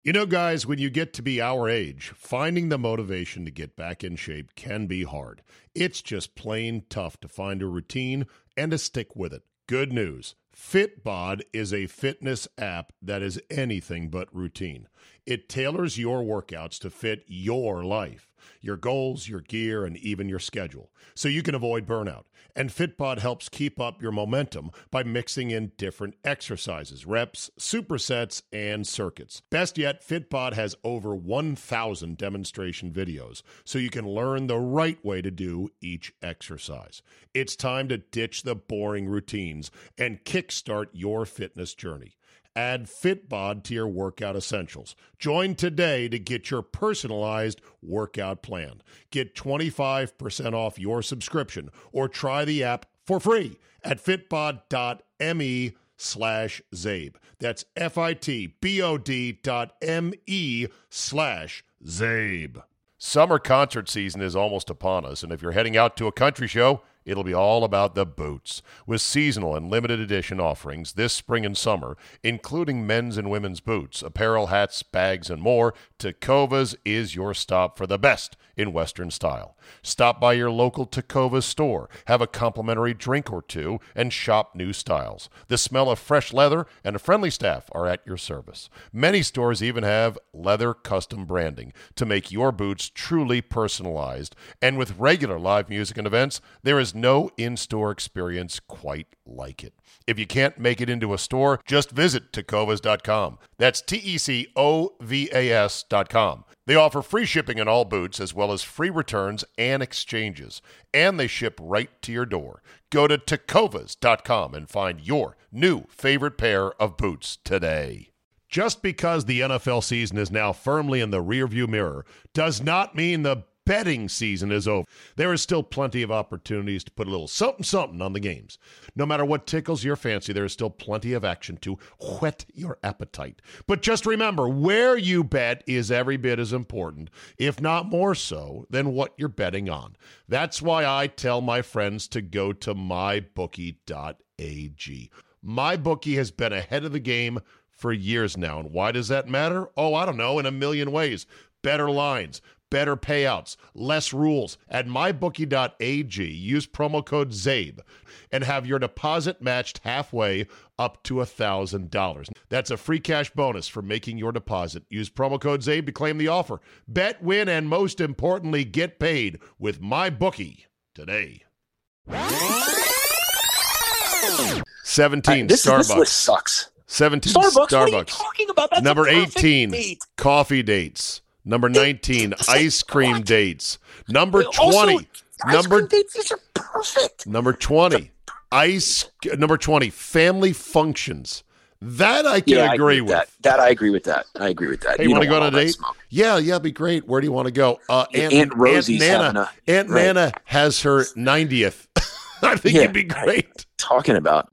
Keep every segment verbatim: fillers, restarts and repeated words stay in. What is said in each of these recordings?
You know, guys, when you get to be our age, finding the motivation to get back in shape can be hard. It's just plain tough to find a routine and to stick with it. Good news. Fitbod is a fitness app that is anything but routine. It tailors your workouts to fit your life, your goals, your gear, and even your schedule, so you can avoid burnout. And Fitbod helps keep up your momentum by mixing in different exercises, reps, supersets, and circuits. Best yet, Fitbod has over one thousand demonstration videos, so you can learn the right way to do each exercise. It's time to ditch the boring routines and kickstart your fitness journey. Add Fitbod to your workout essentials. Join today to get your personalized workout plan. Get twenty-five percent off your subscription or try the app for free at fitbod.me slash Zabe. That's F-I-T-B-O-D dot M-E slash Zabe. Summer concert season is almost upon us, and if you're heading out to a country show, it'll be all about the boots. With seasonal and limited edition offerings this spring and summer, including men's and women's boots, apparel, hats, bags, and more, Tecovas is your stop for the best in Western style. Stop by your local Tecovas store, have a complimentary drink or two, and shop new styles. The smell of fresh leather and a friendly staff are at your service. Many stores even have leather custom branding to make your boots truly personalized. And with regular live music and events, there is no in-store experience quite like it. If you can't make it into a store, just visit tecovas dot com. That's T E C O V A S dot com. They offer free shipping on all boots as well as free returns and exchanges. And they ship right to your door. Go to tecovas dot com and find your new favorite pair of boots today. Just because the N F L season is now firmly in the rearview mirror does not mean the betting season is over. There is still plenty of opportunities to put a little something-something on the games. No matter what tickles your fancy, there is still plenty of action to whet your appetite. But just remember, where you bet is every bit as important, if not more so, than what you're betting on. That's why I tell my friends to go to my bookie dot a g. MyBookie has been ahead of the game for years now. And why does that matter? Oh, I don't know, in a million ways. Better lines, better payouts, less rules. At my bookie dot a g, use promo code ZABE and have your deposit matched halfway up to one thousand dollars. That's a free cash bonus for making your deposit. Use promo code ZABE to claim the offer. Bet, win, and most importantly, get paid with MyBookie today. seventeen, uh, this, Starbucks. This list sucks. seventeen, Starbucks. Starbucks. What are you talking about? That's Number a perfect eighteen, date. coffee dates. Number nineteen, ice cream What? dates. Number Also, twenty, ice number cream dates, these are perfect. number twenty, ice. Number twenty, family functions. That I can yeah, agree I agree with. That. that I agree with that. I agree with that. Hey, you want to go on a all that date? smoke. Yeah, yeah, it'd be great. Where do you want to go? Uh, Yeah, Aunt, Aunt Rosie's Aunt having Nana. a- Aunt right. Nana has her ninetieth. I think Yeah, it'd be great. Talking about.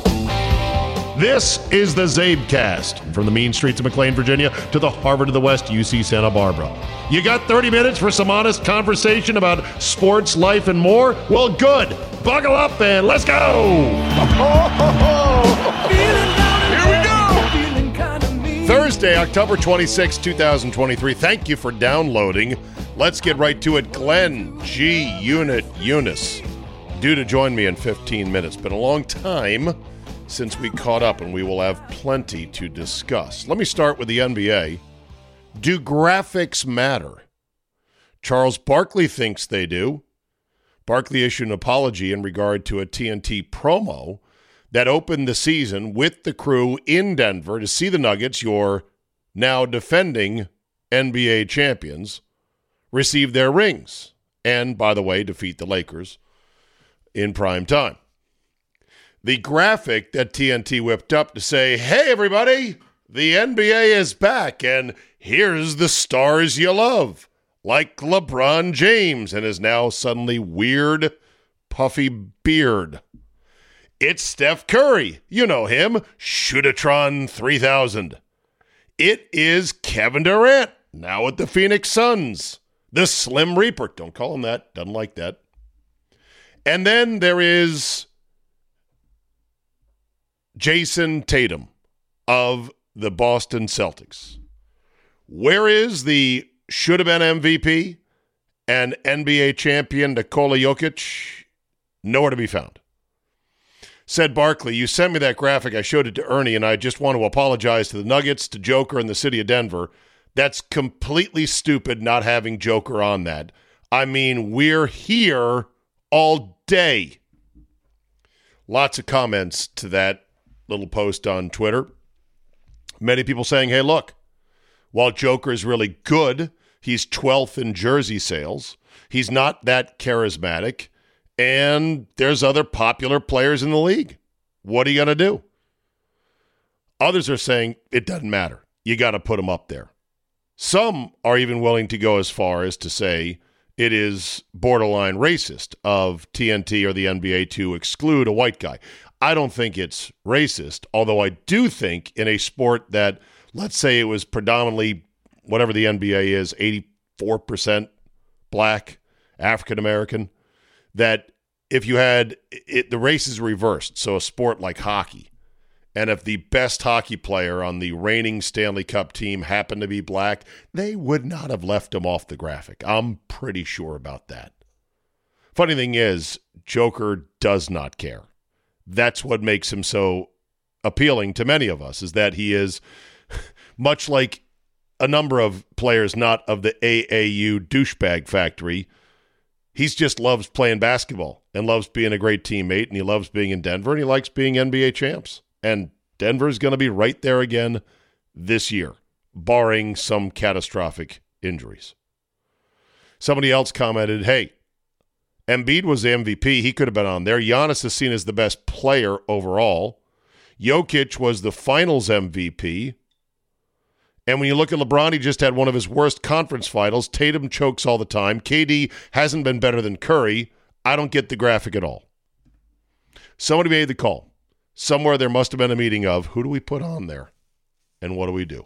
This is the Zabecast, from the mean streets of McLean, Virginia, to the Harvard of the West, U C Santa Barbara. You got thirty minutes for some honest conversation about sports, life, and more? Well, good. Buckle up and let's go. Here we go. Thursday, October twenty-sixth, twenty twenty-three. Thank you for downloading. Let's get right to it. Glenn G. Unit Eunice, due to join me in fifteen minutes. Been a long time since we caught up, and we will have plenty to discuss. Let me start with the N B A. Do graphics matter? Charles Barkley thinks they do. Barkley issued an apology in regard to a T N T promo that opened the season with the crew in Denver to see the Nuggets, your now defending N B A champions, receive their rings. And, by the way, defeat the Lakers in prime time. The graphic that T N T whipped up to say, hey, everybody, the N B A is back, and here's the stars you love, like LeBron James and his now suddenly weird, puffy beard. It's Steph Curry. You know him, Shootatron three thousand. It is Kevin Durant, now at the Phoenix Suns, the Slim Reaper. Don't call him that. Doesn't like that. And then there is Jason Tatum of the Boston Celtics. Where is the should have been M V P and N B A champion Nikola Jokic? Nowhere to be found. Said Barkley, you sent me that graphic. I showed it to Ernie, and I just want to apologize to the Nuggets, to Joker, and the city of Denver. That's completely stupid not having Joker on that. I mean, we're here all day. Lots of comments to that little post on Twitter. Many people saying, hey, look, while Joker is really good, he's twelfth in jersey sales. He's not that charismatic. And there's other popular players in the league. What are you going to do? Others are saying it doesn't matter. You got to put him up there. Some are even willing to go as far as to say it is borderline racist of T N T or the N B A to exclude a white guy. I don't think it's racist, although I do think in a sport that, let's say it was predominantly, whatever the N B A is, eighty-four percent black, African-American, that if you had it, the race is reversed, so a sport like hockey, and if the best hockey player on the reigning Stanley Cup team happened to be black, they would not have left him off the graphic. I'm pretty sure about that. Funny thing is, Joker does not care. That's what makes him so appealing to many of us, is that he is, much like a number of players not of the A A U douchebag factory, he just loves playing basketball and loves being a great teammate, and he loves being in Denver, and he likes being N B A champs. And Denver's going to be right there again this year, barring some catastrophic injuries. Somebody else commented, hey, Embiid was the M V P. He could have been on there. Giannis is seen as the best player overall. Jokic was the finals M V P. And when you look at LeBron, he just had one of his worst conference finals. Tatum chokes all the time. K D hasn't been better than Curry. I don't get the graphic at all. Somebody made the call. Somewhere there must have been a meeting of, who do we put on there? And what do we do?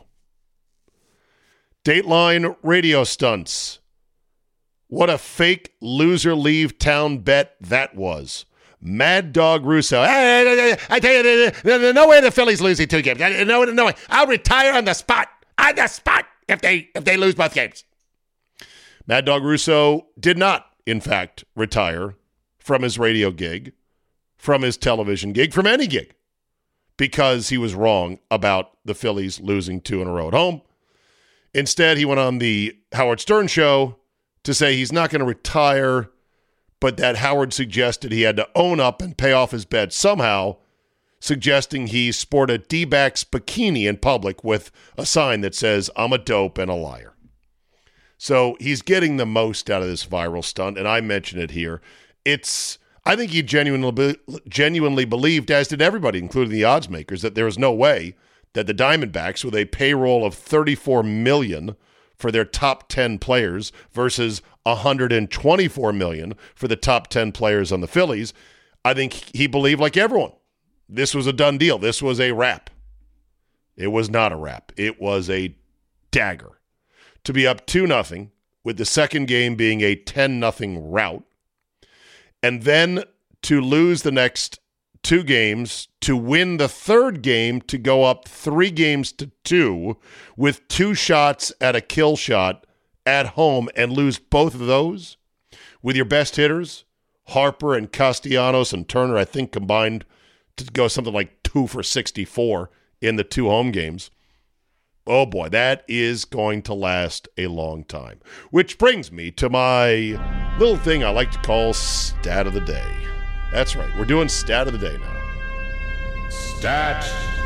Dateline radio stunts. What a fake loser leave town bet that was. Mad Dog Russo. I, I, I tell you, there's no way the Phillies losing two games. No, no way. I'll retire on the spot. On the spot if they if they lose both games. Mad Dog Russo did not, in fact, retire from his radio gig, from his television gig, from any gig, because he was wrong about the Phillies losing two in a row at home. Instead, he went on the Howard Stern show to say he's not going to retire, but that Howard suggested he had to own up and pay off his bet somehow, suggesting he sport a D-backs bikini in public with a sign that says, I'm a dope and a liar. So he's getting the most out of this viral stunt, and I mention it here. It's, I think he genuinely, genuinely believed, as did everybody, including the odds makers, that there was no way that the Diamondbacks, with a payroll of thirty-four million dollars for their top ten players versus one hundred twenty-four million dollars for the top ten players on the Phillies, I think he believed, like everyone, this was a done deal. This was a wrap. It was not a wrap. It was a dagger. To be up two nothing, with the second game being a ten nothing rout, and then to lose the next two games, to win the third game, to go up three games to two, with two shots at a kill shot at home, and lose both of those, with your best hitters, Harper and Castellanos and Turner, I think combined to go something like two for sixty-four in the two home games. Oh boy, that is going to last a long time. Which brings me to my little thing I like to call Stat of the Day. That's right, we're doing Stat of the Day now. Stat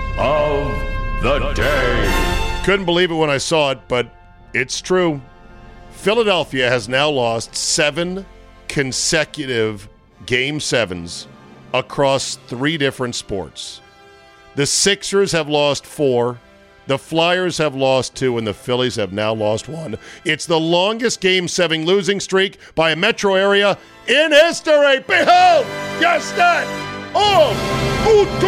of the Day. Couldn't believe it when I saw it, but it's true. Philadelphia has now lost seven consecutive Game sevens across three different sports. The Sixers have lost four, the Flyers have lost two, and the Phillies have now lost one. It's the longest Game seven losing streak by a metro area in history. Behold, your stat of the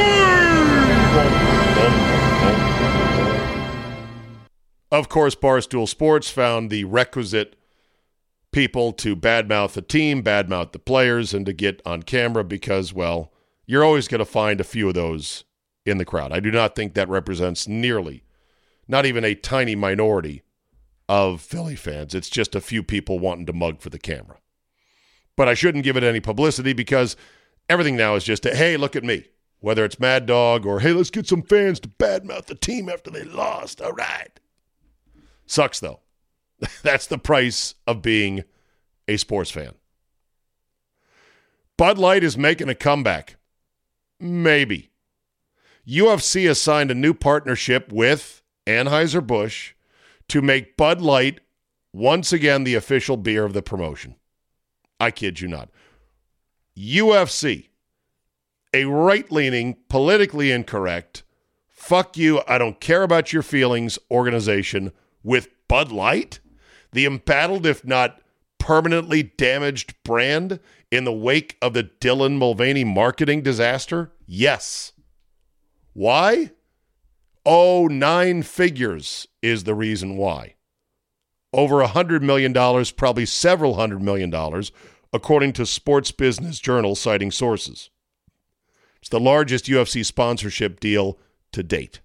day! Of course, Barstool Sports found the requisite people to badmouth the team, badmouth the players, and to get on camera because, well, you're always going to find a few of those in the crowd. I do not think that represents nearly, not even a tiny minority of Philly fans. It's just a few people wanting to mug for the camera. But I shouldn't give it any publicity because everything now is just a, hey, look at me. Whether it's Mad Dog or, hey, let's get some fans to badmouth the team after they lost. All right. Sucks, though. That's the price of being a sports fan. Bud Light is making a comeback. Maybe. U F C has signed a new partnership with Anheuser-Busch to make Bud Light once again the official beer of the promotion. I kid you not. U F C, a right-leaning, politically incorrect, fuck you, I don't care about your feelings organization with Bud Light, the embattled, if not permanently damaged brand in the wake of the Dylan Mulvaney marketing disaster? Yes. Why? Oh, nine figures is the reason why. Over a hundred million dollars, probably several hundred million dollars, according to Sports Business Journal, citing sources. It's the largest U F C sponsorship deal to date.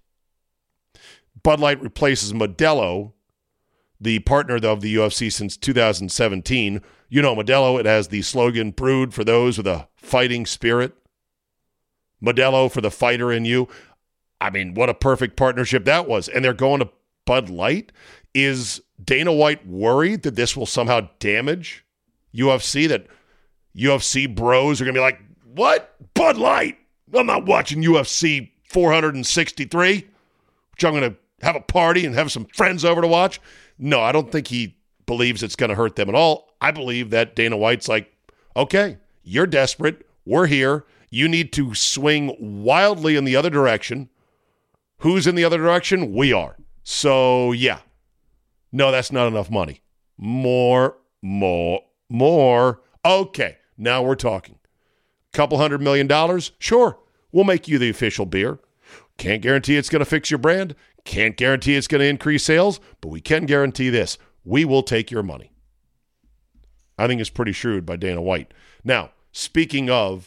Bud Light replaces Modelo, the partner of the U F C since two thousand seventeen. You know Modelo, it has the slogan, brewed for those with a fighting spirit. Modelo for the fighter in you. I mean, what a perfect partnership that was. And they're going to Bud Light? Is Dana White worried that this will somehow damage U F C, that U F C bros are going to be like, what? Bud Light? I'm not watching U F C four sixty-three, which I'm going to have a party and have some friends over to watch. No, I don't think he believes it's going to hurt them at all. I believe that Dana White's like, okay, you're desperate. We're here. You need to swing wildly in the other direction. Who's in the other direction? We are. So, yeah. No, that's not enough money. More, more, more. Okay, now we're talking. Couple hundred million dollars? Sure, we'll make you the official beer. Can't guarantee it's going to fix your brand. Can't guarantee it's going to increase sales, but we can guarantee this. We will take your money. I think it's pretty shrewd by Dana White. Now, speaking of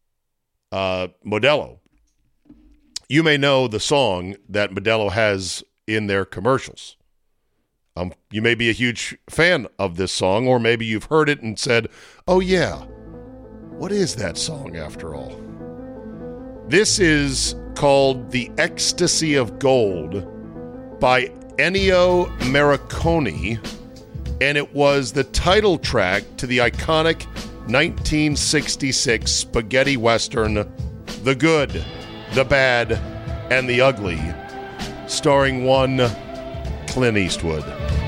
uh, Modelo, you may know the song that Modelo has in their commercials. Um, you may be a huge fan of this song, or maybe you've heard it and said, oh yeah, what is that song after all? This is called The Ecstasy of Gold by Ennio Morricone, and it was the title track to the iconic nineteen sixty-six spaghetti western The Good, the Bad, and the Ugly, starring one Clint Eastwood.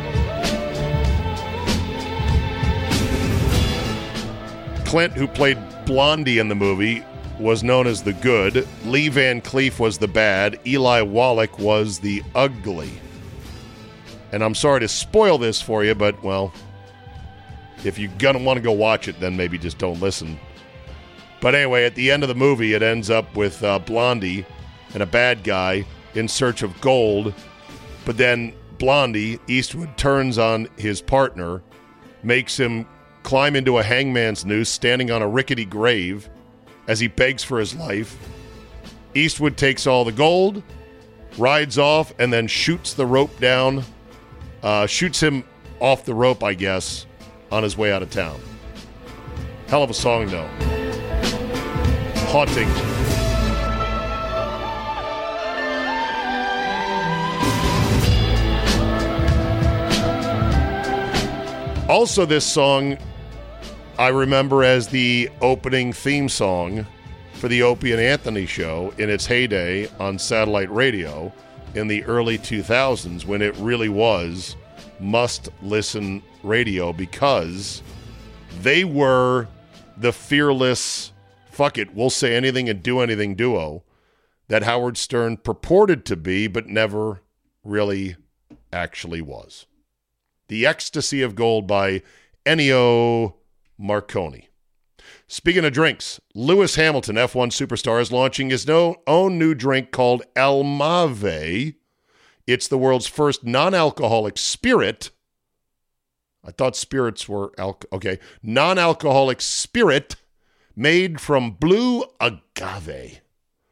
Clint, who played Blondie in the movie, was known as the Good. Lee Van Cleef was the Bad. Eli Wallach was the Ugly. And I'm sorry to spoil this for you, but, well, if you're going to want to go watch it, then maybe just don't listen. But anyway, at the end of the movie, it ends up with uh, Blondie and a bad guy in search of gold. But then Blondie, Eastwood, turns on his partner, makes him climb into a hangman's noose standing on a rickety grave as he begs for his life. Eastwood takes all the gold, rides off, and then shoots the rope down, uh, shoots him off the rope, I guess, on his way out of town. Hell of a song, though. Haunting. Also, this song I remember as the opening theme song for the Opie and Anthony show in its heyday on satellite radio in the early two thousands, when it really was must-listen radio, because they were the fearless, fuck it, we'll say anything and do anything duo that Howard Stern purported to be, but never really actually was. The Ecstasy of Gold by Ennio Morricone. Speaking of drinks, Lewis Hamilton, F one superstar, is launching his no, own new drink called El Mave. It's the world's first non-alcoholic spirit. I thought spirits were alcohol. Okay. Non-alcoholic spirit made from blue agave.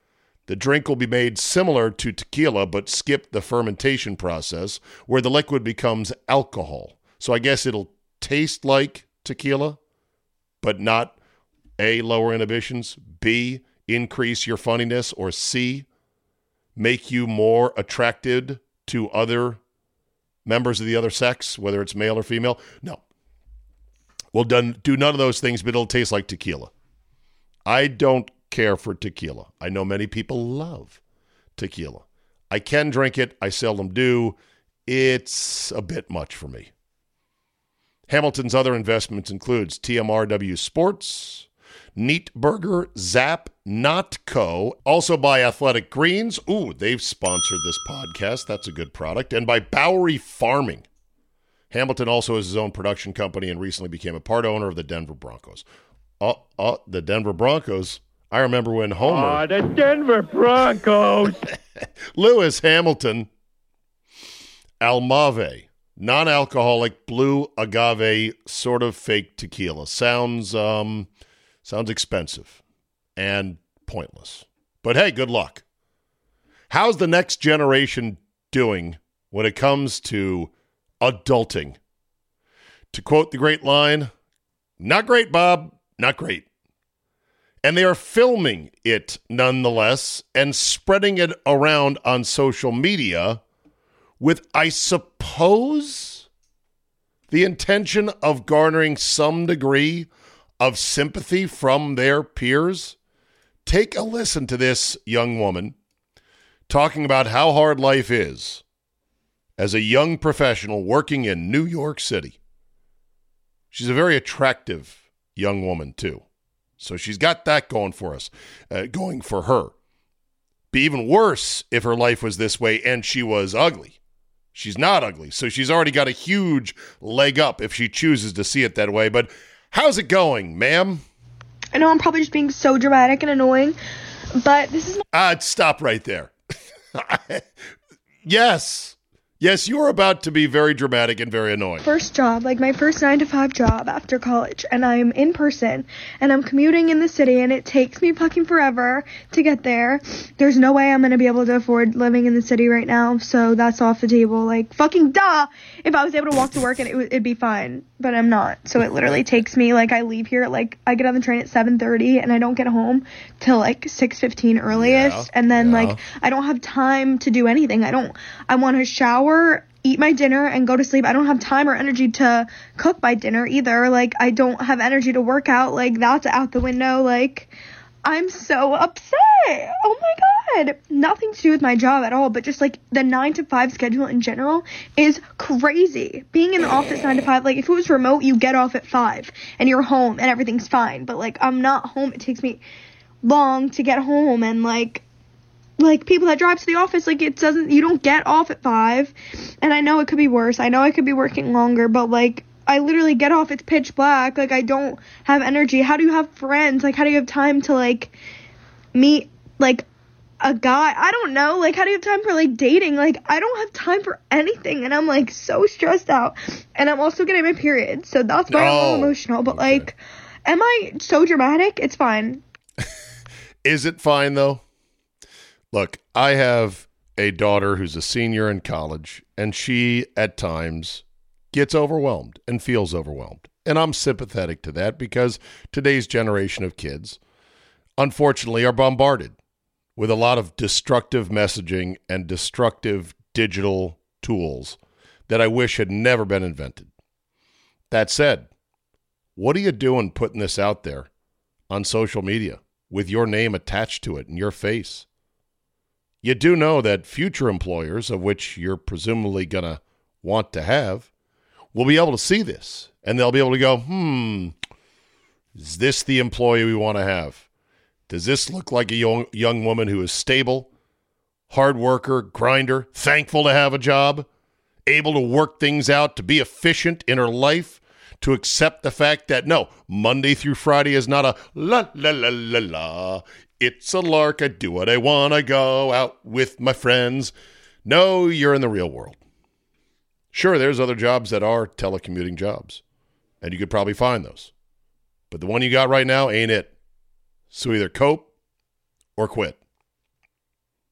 The drink will be made similar to tequila, but skip the fermentation process where the liquid becomes alcohol. So I guess it'll taste like tequila, but not A, lower inhibitions, B, increase your funniness, or C, make you more attracted to other members of the other sex, whether it's male or female. No. We'll done, do none of those things, but it'll taste like tequila. I don't care for tequila. I know many people love tequila. I can drink it. I seldom do. It's a bit much for me. Hamilton's other investments includes T M R W Sports, Neat Burger, Zap, Notco, also by Athletic Greens. Ooh, they've sponsored this podcast. That's a good product. And by Bowery Farming. Hamilton also has his own production company and recently became a part owner of the Denver Broncos. Oh, oh the Denver Broncos. I remember when Homer... Ah, the Denver Broncos! Lewis Hamilton, Almave, non-alcoholic blue agave sort of fake tequila. Sounds, um, sounds expensive and pointless. But hey, good luck. How's the next generation doing when it comes to adulting? To quote the great line, not great, Bob, not great. And they are filming it nonetheless and spreading it around on social media with, I suppose, the intention of garnering some degree of sympathy from their peers. Take a listen to this young woman talking about how hard life is as a young professional working in New York City. She's a very attractive young woman, too. So she's got that going for us, uh, going for her. Be even worse if her life was this way and she was ugly. She's not ugly, so she's already got a huge leg up if she chooses to see it that way. But how's it going, ma'am? I know I'm probably just being so dramatic and annoying, but this is... Ah, uh, stop right there. Yes. Yes, you are about to be very dramatic and very annoying. First job, like my first nine to five job after college, and I'm in person, and I'm commuting in the city, and it takes me fucking forever to get there. There's no way I'm going to be able to afford living in the city right now, so that's off the table. Like, fucking duh! If I was able to walk to work, and it w- it'd be fine, but I'm not. So it literally takes me, like, I leave here, like, I get on the train at seven thirty, and I don't get home till, like, six fifteen earliest, yeah, and then, yeah. like, I don't have time to do anything. I don't, I want to shower, eat my dinner, and go to sleep. I don't have time or energy to cook my dinner either. Like, I don't have energy to work out. Like, that's out the window. Like, I'm so upset. Oh my god. Nothing to do with my job at all, but just, like, the nine to five schedule in general is crazy. Being in the office nine to five, like, if it was remote, you get off at five, and you're home, and everything's fine. But, like, I'm not home. It takes me long to get home, and, like, like, people that drive to the office, like, it doesn't, you don't get off at five, and I know it could be worse, I know I could be working longer, but, like, I literally get off, it's pitch black, like, I don't have energy. How do you have friends? Like, how do you have time to, like, meet, like, a guy? I don't know, like, how do you have time for, like, dating? Like, I don't have time for anything, and I'm, like, so stressed out, and I'm also getting my period, so that's why oh, I'm a little emotional, but, okay. Like, am I so dramatic? It's fine. Is it fine, though? Look, I have a daughter who's a senior in college, and she, at times, gets overwhelmed and feels overwhelmed. And I'm sympathetic to that because today's generation of kids, unfortunately, are bombarded with a lot of destructive messaging and destructive digital tools that I wish had never been invented. That said, what are you doing putting this out there on social media with your name attached to it and your face? You do know that future employers, of which you're presumably going to want to have, will be able to see this, and they'll be able to go, hmm, is this the employee we want to have? Does this look like a young, young woman who is stable, hard worker, grinder, thankful to have a job, able to work things out, to be efficient in her life, to accept the fact that, no, Monday through Friday is not a la, la, la, la, la. It's a lark. I do what I want. I go out with my friends. No, you're in the real world. Sure, there's other jobs that are telecommuting jobs, and you could probably find those. But the one you got right now ain't it. So either cope or quit.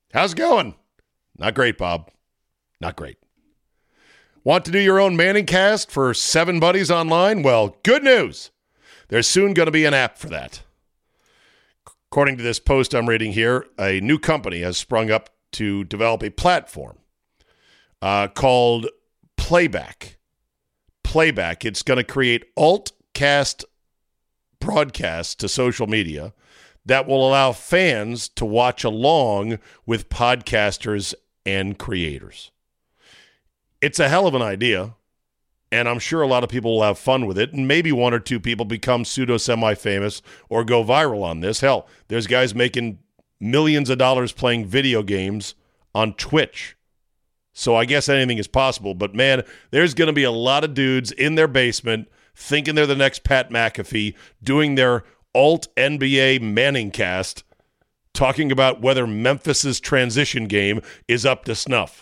How's it going? Not great, Bob. Not great. Want to do your own Manningcast for seven buddies online? Well, good news. There's soon going to be an app for that. According to this post I'm reading here, a new company has sprung up to develop a platform uh, called Playback. Playback. It's going to create alt-cast broadcasts to social media that will allow fans to watch along with podcasters and creators. It's a hell of an idea, and I'm sure a lot of people will have fun with it, and maybe one or two people become pseudo-semi-famous or go viral on this. Hell, there's guys making millions of dollars playing video games on Twitch. So I guess anything is possible, but man, there's going to be a lot of dudes in their basement thinking they're the next Pat McAfee, doing their alt-N B A Manningcast, talking about whether Memphis's transition game is up to snuff.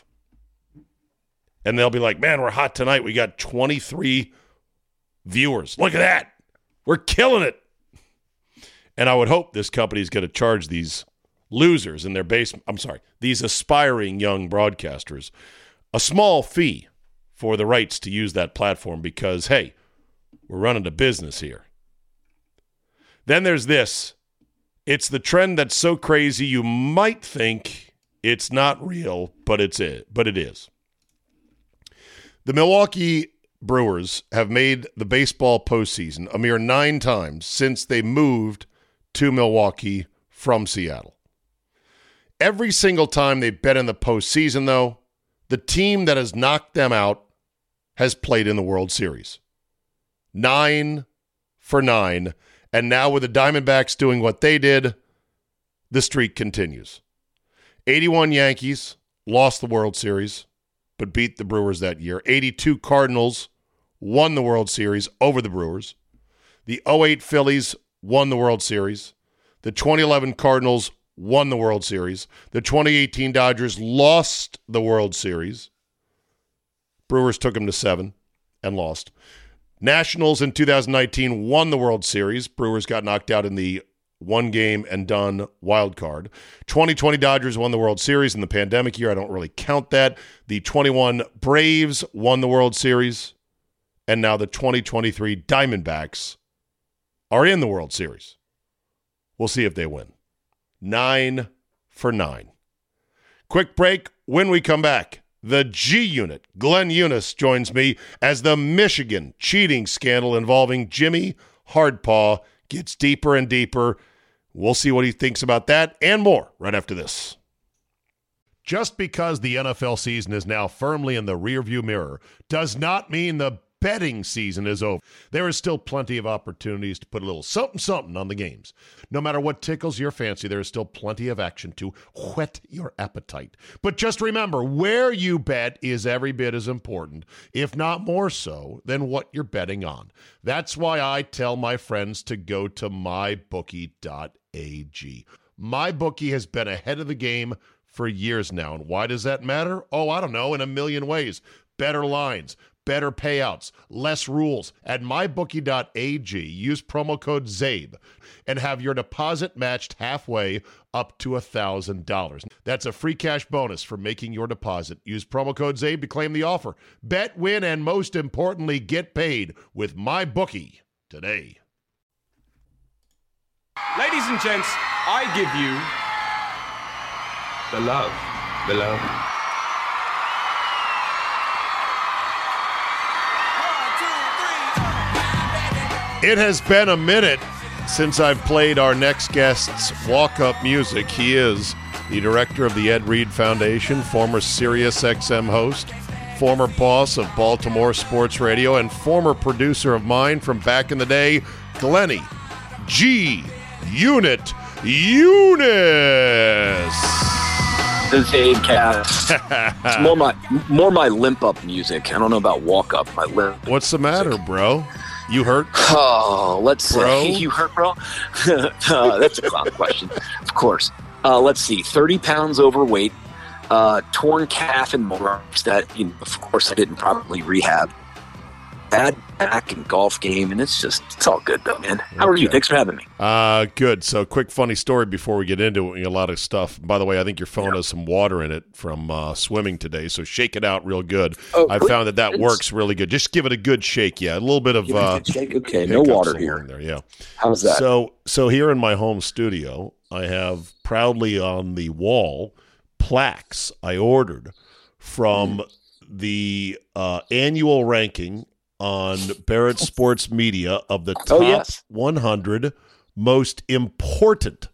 And they'll be like, man, we're hot tonight. We got twenty-three viewers. Look at that. We're killing it. And I would hope this company is going to charge these losers in their basement, I'm sorry, these aspiring young broadcasters, a small fee for the rights to use that platform because, hey, we're running a business here. Then there's this. It's the trend that's so crazy you might think it's not real, but it's it, but it is. The Milwaukee Brewers have made the baseball postseason a mere nine times since they moved to Milwaukee from Seattle. Every single time they've been in the postseason, though, the team that has knocked them out has played in the World Series. Nine for nine. And now with the Diamondbacks doing what they did, the streak continues. eighty-one Yankees lost the World Series, but beat the Brewers that year. eighty-two Cardinals won the World Series over the Brewers. The oh eight Phillies won the World Series. The twenty eleven Cardinals won the World Series. The twenty eighteen Dodgers lost the World Series. Brewers took them to seven and lost. Nationals in two thousand nineteen won the World Series. Brewers got knocked out in the one-game-and-done wild card. twenty twenty Dodgers won the World Series in the pandemic year. I don't really count that. The twenty-one Braves won the World Series. And now the twenty twenty-three Diamondbacks are in the World Series. We'll see if they win. Nine for nine. Quick break. When we come back, the G-Unit, Glenn Eunice, joins me as the Michigan cheating scandal involving Jimmy Hardpaw gets deeper and deeper. We'll see what he thinks about that and more right after this. Just because the N F L season is now firmly in the rearview mirror does not mean the betting season is over. There is still plenty of opportunities to put a little something-something on the games. No matter what tickles your fancy, there is still plenty of action to whet your appetite. But just remember, where you bet is every bit as important, if not more so, than what you're betting on. That's why I tell my friends to go to my bookie dot a g. MyBookie has been ahead of the game for years now. And why does that matter? Oh, I don't know, in a million ways. Better lines, better payouts, less rules. At my bookie dot a g, use promo code ZABE and have your deposit matched halfway up to one thousand dollars. That's a free cash bonus for making your deposit. Use promo code ZABE to claim the offer. Bet, win, and most importantly, get paid with MyBookie today. Ladies and gents, I give you the love, the love. It has been a minute since I've played our next guest's walk-up music. He is the director of the Ed Reed Foundation, former Sirius X M host, former boss of Baltimore Sports Radio, and former producer of mine from back in the day, Glenny G. Unit Eunice. The Zabe Cast. It's more my more my limp up music. I don't know about walk up. My limp. What's the matter, music. Bro? You hurt? Oh, let's bro? see. You hurt, bro? uh, that's a clown question, of course. Uh, let's see. thirty pounds overweight, uh, torn calf and more. That, you know, of course, I didn't properly rehab. bad back and golf game, and it's just it's all good though, man. How are you? Thanks for having me. Uh, good. So, quick funny story before we get into it. A lot of stuff. By the way, I think your phone has some water in it from uh, swimming today, so shake it out real good. Oh, I good. found that that works really good. Just give it a good shake, yeah. A little bit of Give it a uh, good shake? Okay, no water here. There, yeah. How's that? So, so here in my home studio, I have proudly on the wall plaques I ordered from mm. the uh, annual ranking on Barrett Sports Media of the top oh, yes. one hundred most important,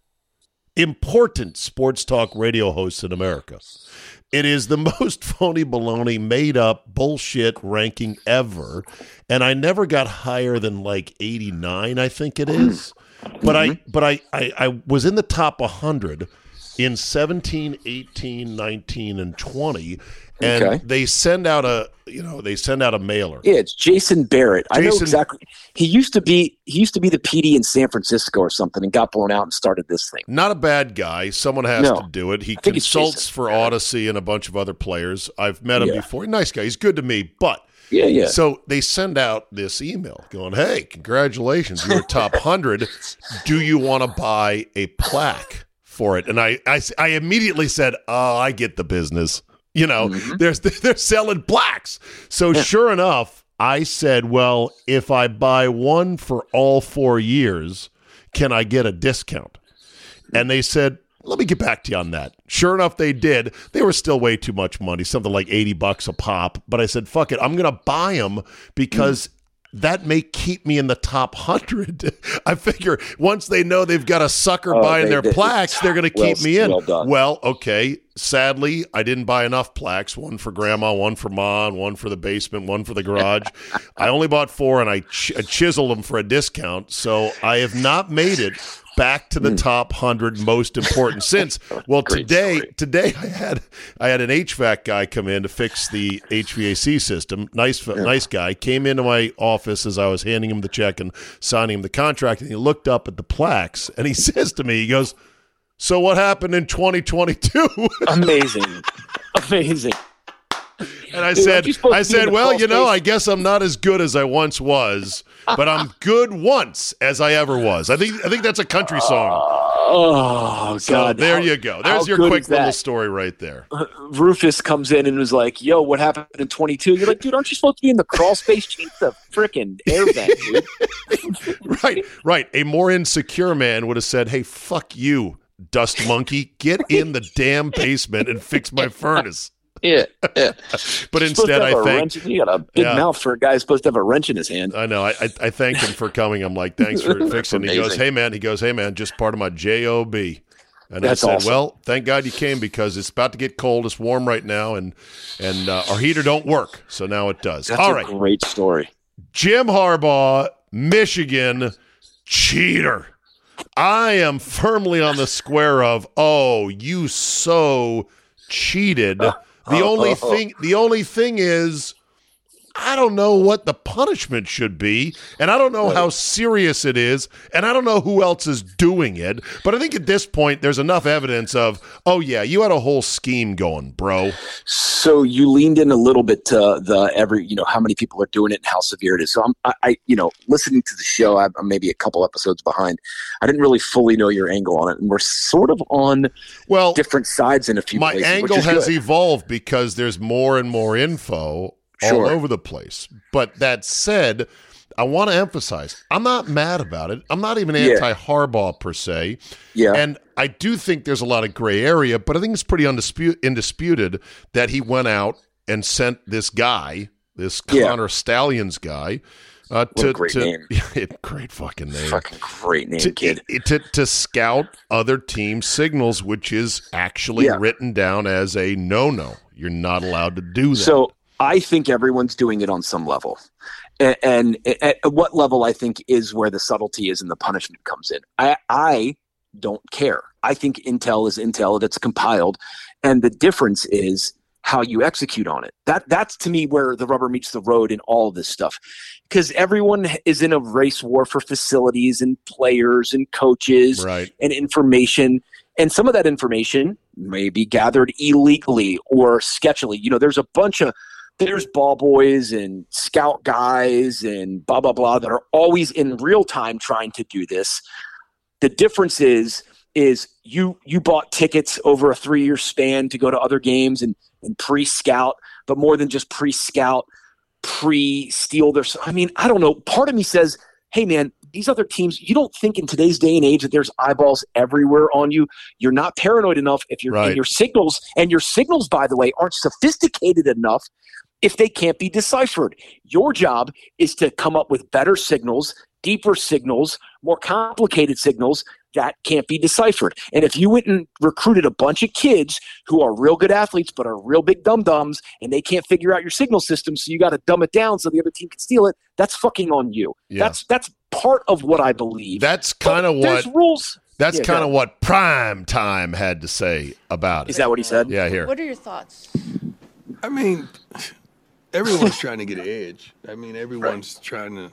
important sports talk radio hosts in America. It is the most phony baloney, made up bullshit ranking ever, and I never got higher than like eighty-nine, I think it is. But mm-hmm. I, but I, I, I was in the top one hundred in seventeen, eighteen, nineteen, and twenty. And okay. they send out a, you know, they send out a mailer. Yeah, it's Jason Barrett. Jason, I know exactly. He used to be, he used to be the P D in San Francisco or something, and got blown out and started this thing. Not a bad guy. Someone has no, to do it. He I think consults for Odyssey and a bunch of other players. I've met him yeah. before. Nice guy. He's good to me. But yeah, yeah. So they send out this email going, "Hey, congratulations, you're top one hundred. Do you want to buy a plaque for it?" And I, I, I immediately said, "Oh, I get the business." You know, mm-hmm. there's they're selling plaques. So yeah. sure enough, I said, well, if I buy one for all four years, can I get a discount? And they said, let me get back to you on that. Sure enough, they did. They were still way too much money, something like eighty bucks a pop. But I said, fuck it, I'm going to buy them because mm. that may keep me in the top one hundred. I figure once they know they've got a sucker oh, buying they, their they, plaques, they're going to keep well, me in. Well, done. well, okay. Sadly, I didn't buy enough plaques, one for grandma, one for mom, one for the basement, one for the garage. I only bought four, and I, ch- I chiseled them for a discount. So I have not made it back to the top one hundred most important since. Well, Great today story. today I had I had an H V A C guy come in to fix the H V A C system. Nice yeah. nice guy. Came into my office as I was handing him the check and signing him the contract, and he looked up at the plaques, and he says to me, he goes, "So what happened in twenty twenty-two?" Amazing. Amazing. And I Dude, said, I said, well, you know, space? I guess I'm not as good as I once was, but I'm good once as I ever was. I think, I think that's a country song. Uh, oh so God! There how, you go. There's your quick little that? story right there. Uh, Rufus comes in and was like, "Yo, what happened in twenty-two?" You're like, "Dude, aren't you supposed to be in the crawl space? Change the frickin' air vent, dude." Right, right. A more insecure man would have said, "Hey, fuck you, dust monkey. Get in the damn basement and fix my furnace." Yeah, yeah. But instead, I think you got a big yeah. mouth for a guy who's supposed to have a wrench in his hand. I know. I I, I thanked him for coming. I'm like, thanks for fixing. He goes, hey man. He goes, hey man, just part of my job. And That's I said, awesome. well, thank God you came because it's about to get cold. It's warm right now, and and uh, our heater don't work, so now it does. That's All a right, great story. Jim Harbaugh, Michigan cheater. I am firmly on the square of, oh, you so cheated. The only thing, the only thing is, I don't know what the punishment should be, and I don't know how serious it is, and I don't know who else is doing it. But I think at this point, there's enough evidence of, oh yeah, you had a whole scheme going, bro. So you leaned in a little bit to the every, you know, how many people are doing it and how severe it is. So I'm, I, I you know, listening to the show, I'm maybe a couple episodes behind. I didn't really fully know your angle on it, and we're sort of on well different sides in a few. My places, angle has good. evolved because there's more and more info. All Sure. over the place. But that said, I want to emphasize, I'm not mad about it. I'm not even Yeah. anti-Harbaugh per se. Yeah. And I do think there's a lot of gray area, but I think it's pretty undisputed, indisputed that he went out and sent this guy, this Yeah. Connor Stallions guy, uh, What to, a great to name. great fucking name. Fucking great name, To, kid. to, to scout other team signals, which is actually Yeah. written down as a no-no. You're not allowed to do that. So I think everyone's doing it on some level. And, and at what level I think is where the subtlety is and the punishment comes in. I, I don't care. I think intel is intel that's compiled. And the difference is how you execute on it. That That's to me where the rubber meets the road in all of this stuff. Because everyone is in a race war for facilities and players and coaches Right. and information. And some of that information may be gathered illegally or sketchily. You know, there's a bunch of there's ball boys and scout guys and blah, blah, blah that are always in real time trying to do this. The difference is, is you you bought tickets over a three-year span to go to other games and, and pre-scout, but more than just pre-scout, pre-steal their – I mean, I don't know. Part of me says, hey, man, these other teams, you don't think in today's day and age that there's eyeballs everywhere on you. You're not paranoid enough if you're right. and your signals – and your signals, by the way, aren't sophisticated enough if they can't be deciphered. Your job is to come up with better signals, deeper signals, more complicated signals that can't be deciphered. And if you went and recruited a bunch of kids who are real good athletes but are real big dum-dums and they can't figure out your signal system, so you got to dumb it down so the other team can steal it, that's fucking on you. Yeah. That's that's part of what I believe. That's kind of what there's rules. That's Yeah, kind of go. what Prime Time had to say about it. Is that what he said? Yeah, here. What are your thoughts? I mean, everyone's trying to get an edge. I mean, everyone's trying to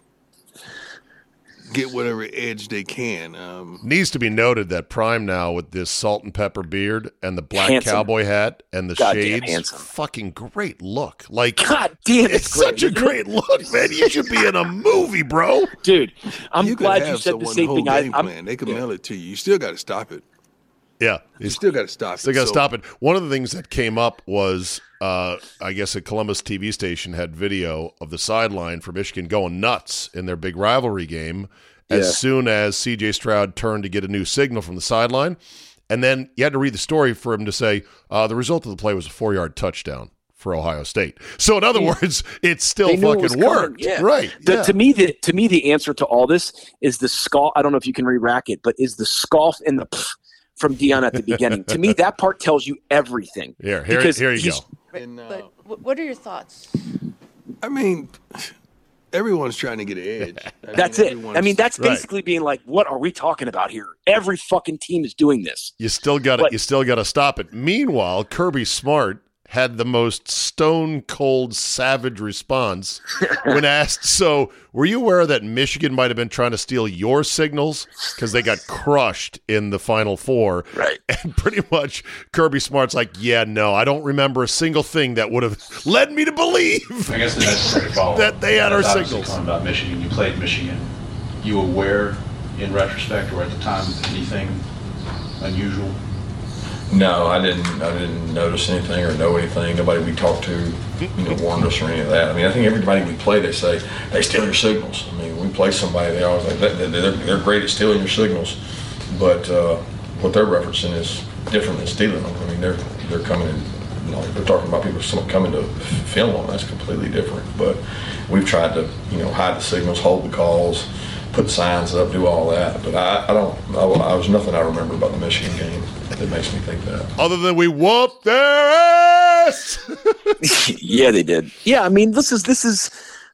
get whatever edge they can. Um, Needs to be noted that Prime now with this salt and pepper beard and the black Handsome. cowboy hat and the Goddamn shades, handsome. fucking great look. Like, God damn, it's it's, great, such a isn't great it? look, man. You should be in a movie, bro. Dude, I'm you could glad have you said the someone same whole thing. I, game I'm, plan. They could mail it to you. You still got to stop it. Yeah, You still got to stop Still it. got to So- stop it. One of the things that came up was, uh, I guess, a Columbus T V station had video of the sideline for Michigan going nuts in their big rivalry game as Yeah. soon as C J Stroud turned to get a new signal from the sideline. And then you had to read the story for him to say uh, the result of the play was a four-yard touchdown for Ohio State. So, in other words, it still They knew it was fucking coming, worked. yeah. Right. The, yeah. To me, the to me, the answer to all this is the scoff. I don't know if you can re-rack it, but is the scoff and the pff from Dion at the beginning. To me, that part tells you everything. Here, here, Because here you he's- go. And, uh, But wh- what are your thoughts? I mean, everyone's trying to get an edge. I That's mean, it. everyone's- I mean, that's Right. basically being like, what are we talking about here? Every fucking team is doing this. You still got to But- you still got to stop it. Meanwhile, Kirby Smart had the most stone cold savage response when asked, "So, were you aware that Michigan might have been trying to steal your signals because they got crushed in the Final Four?" Right. And pretty much Kirby Smart's like, "Yeah, no, I don't remember a single thing that would have led me to believe I guess the necessary follow-up. that they had our That's obviously signals." talking about Michigan. You played Michigan. You aware, in retrospect or at the time, of anything unusual? No, I didn't. I didn't notice anything or know anything. Nobody we talked to, you know, warned us or any of that. I mean, I think everybody we play, they say they steal your signals. I mean, we play somebody, they always like that. They're, they're great at stealing your signals, but uh, what they're referencing is different than stealing them. I mean, they're they're coming in. You know, they're talking about people someone coming to film them. That's completely different. But we've tried to, you know, hide the signals, hold the calls, put signs up, do all that. But I, I don't. I, I was nothing I remember about the Michigan game that makes me think that. Other than we whooped their ass. Yeah, they did. Yeah, I mean, this is this is.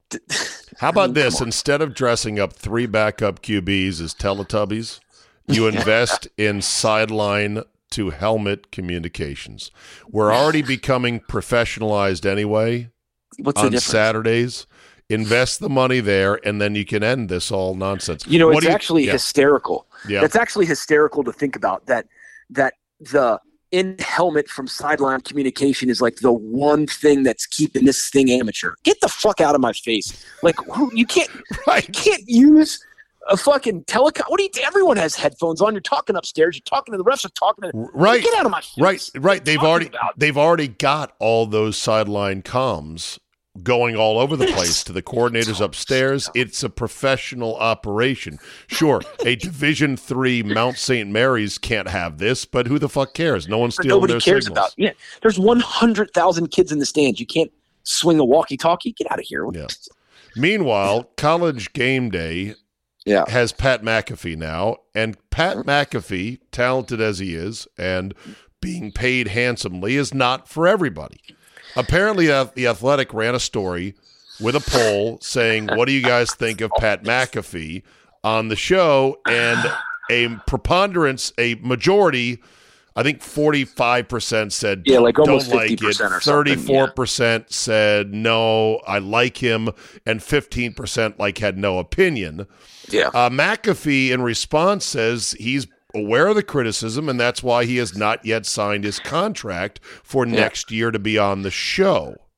How about this? Instead of dressing up three backup Q Bs as Teletubbies, you invest in sideline to helmet communications. We're already becoming professionalized anyway. What's the on difference? Saturdays. Invest the money there, and then you can end this all nonsense. You know, What it's do you- actually yeah. hysterical. Yeah. That's actually hysterical to think about that that the in helmet from sideline communication is like the one thing that's keeping this thing amateur. Get the fuck out of my face. Like who, you can't Right. you can't use a fucking telecom. What do you everyone has headphones on. You're talking upstairs, you're talking to the refs, you're talking to Right. Get out of my face. Right, right. They've talking already about? they've already got all those sideline comms going all over the place to the coordinators upstairs. It's a professional operation. Sure, a Division Three Mount Saint Mary's can't have this, but who the fuck cares? No one's Or stealing nobody their cares signals. about. Yeah. There's one hundred thousand kids in the stands. You can't swing a walkie-talkie. Get out of here. Yeah. Meanwhile, College Game Day Yeah. has Pat McAfee now, and Pat McAfee, talented as he is and being paid handsomely, is not for everybody. Apparently, uh, The Athletic ran a story with a poll saying, what do you guys think of Pat McAfee on the show? And a preponderance, a majority, I think forty-five percent said Yeah, like don't almost like fifty percent it. or something, thirty-four percent said no, I like him, and fifteen percent like had no opinion. Yeah. Uh, McAfee, in response, says he's aware of the criticism, and that's why he has not yet signed his contract for next year to be on the show.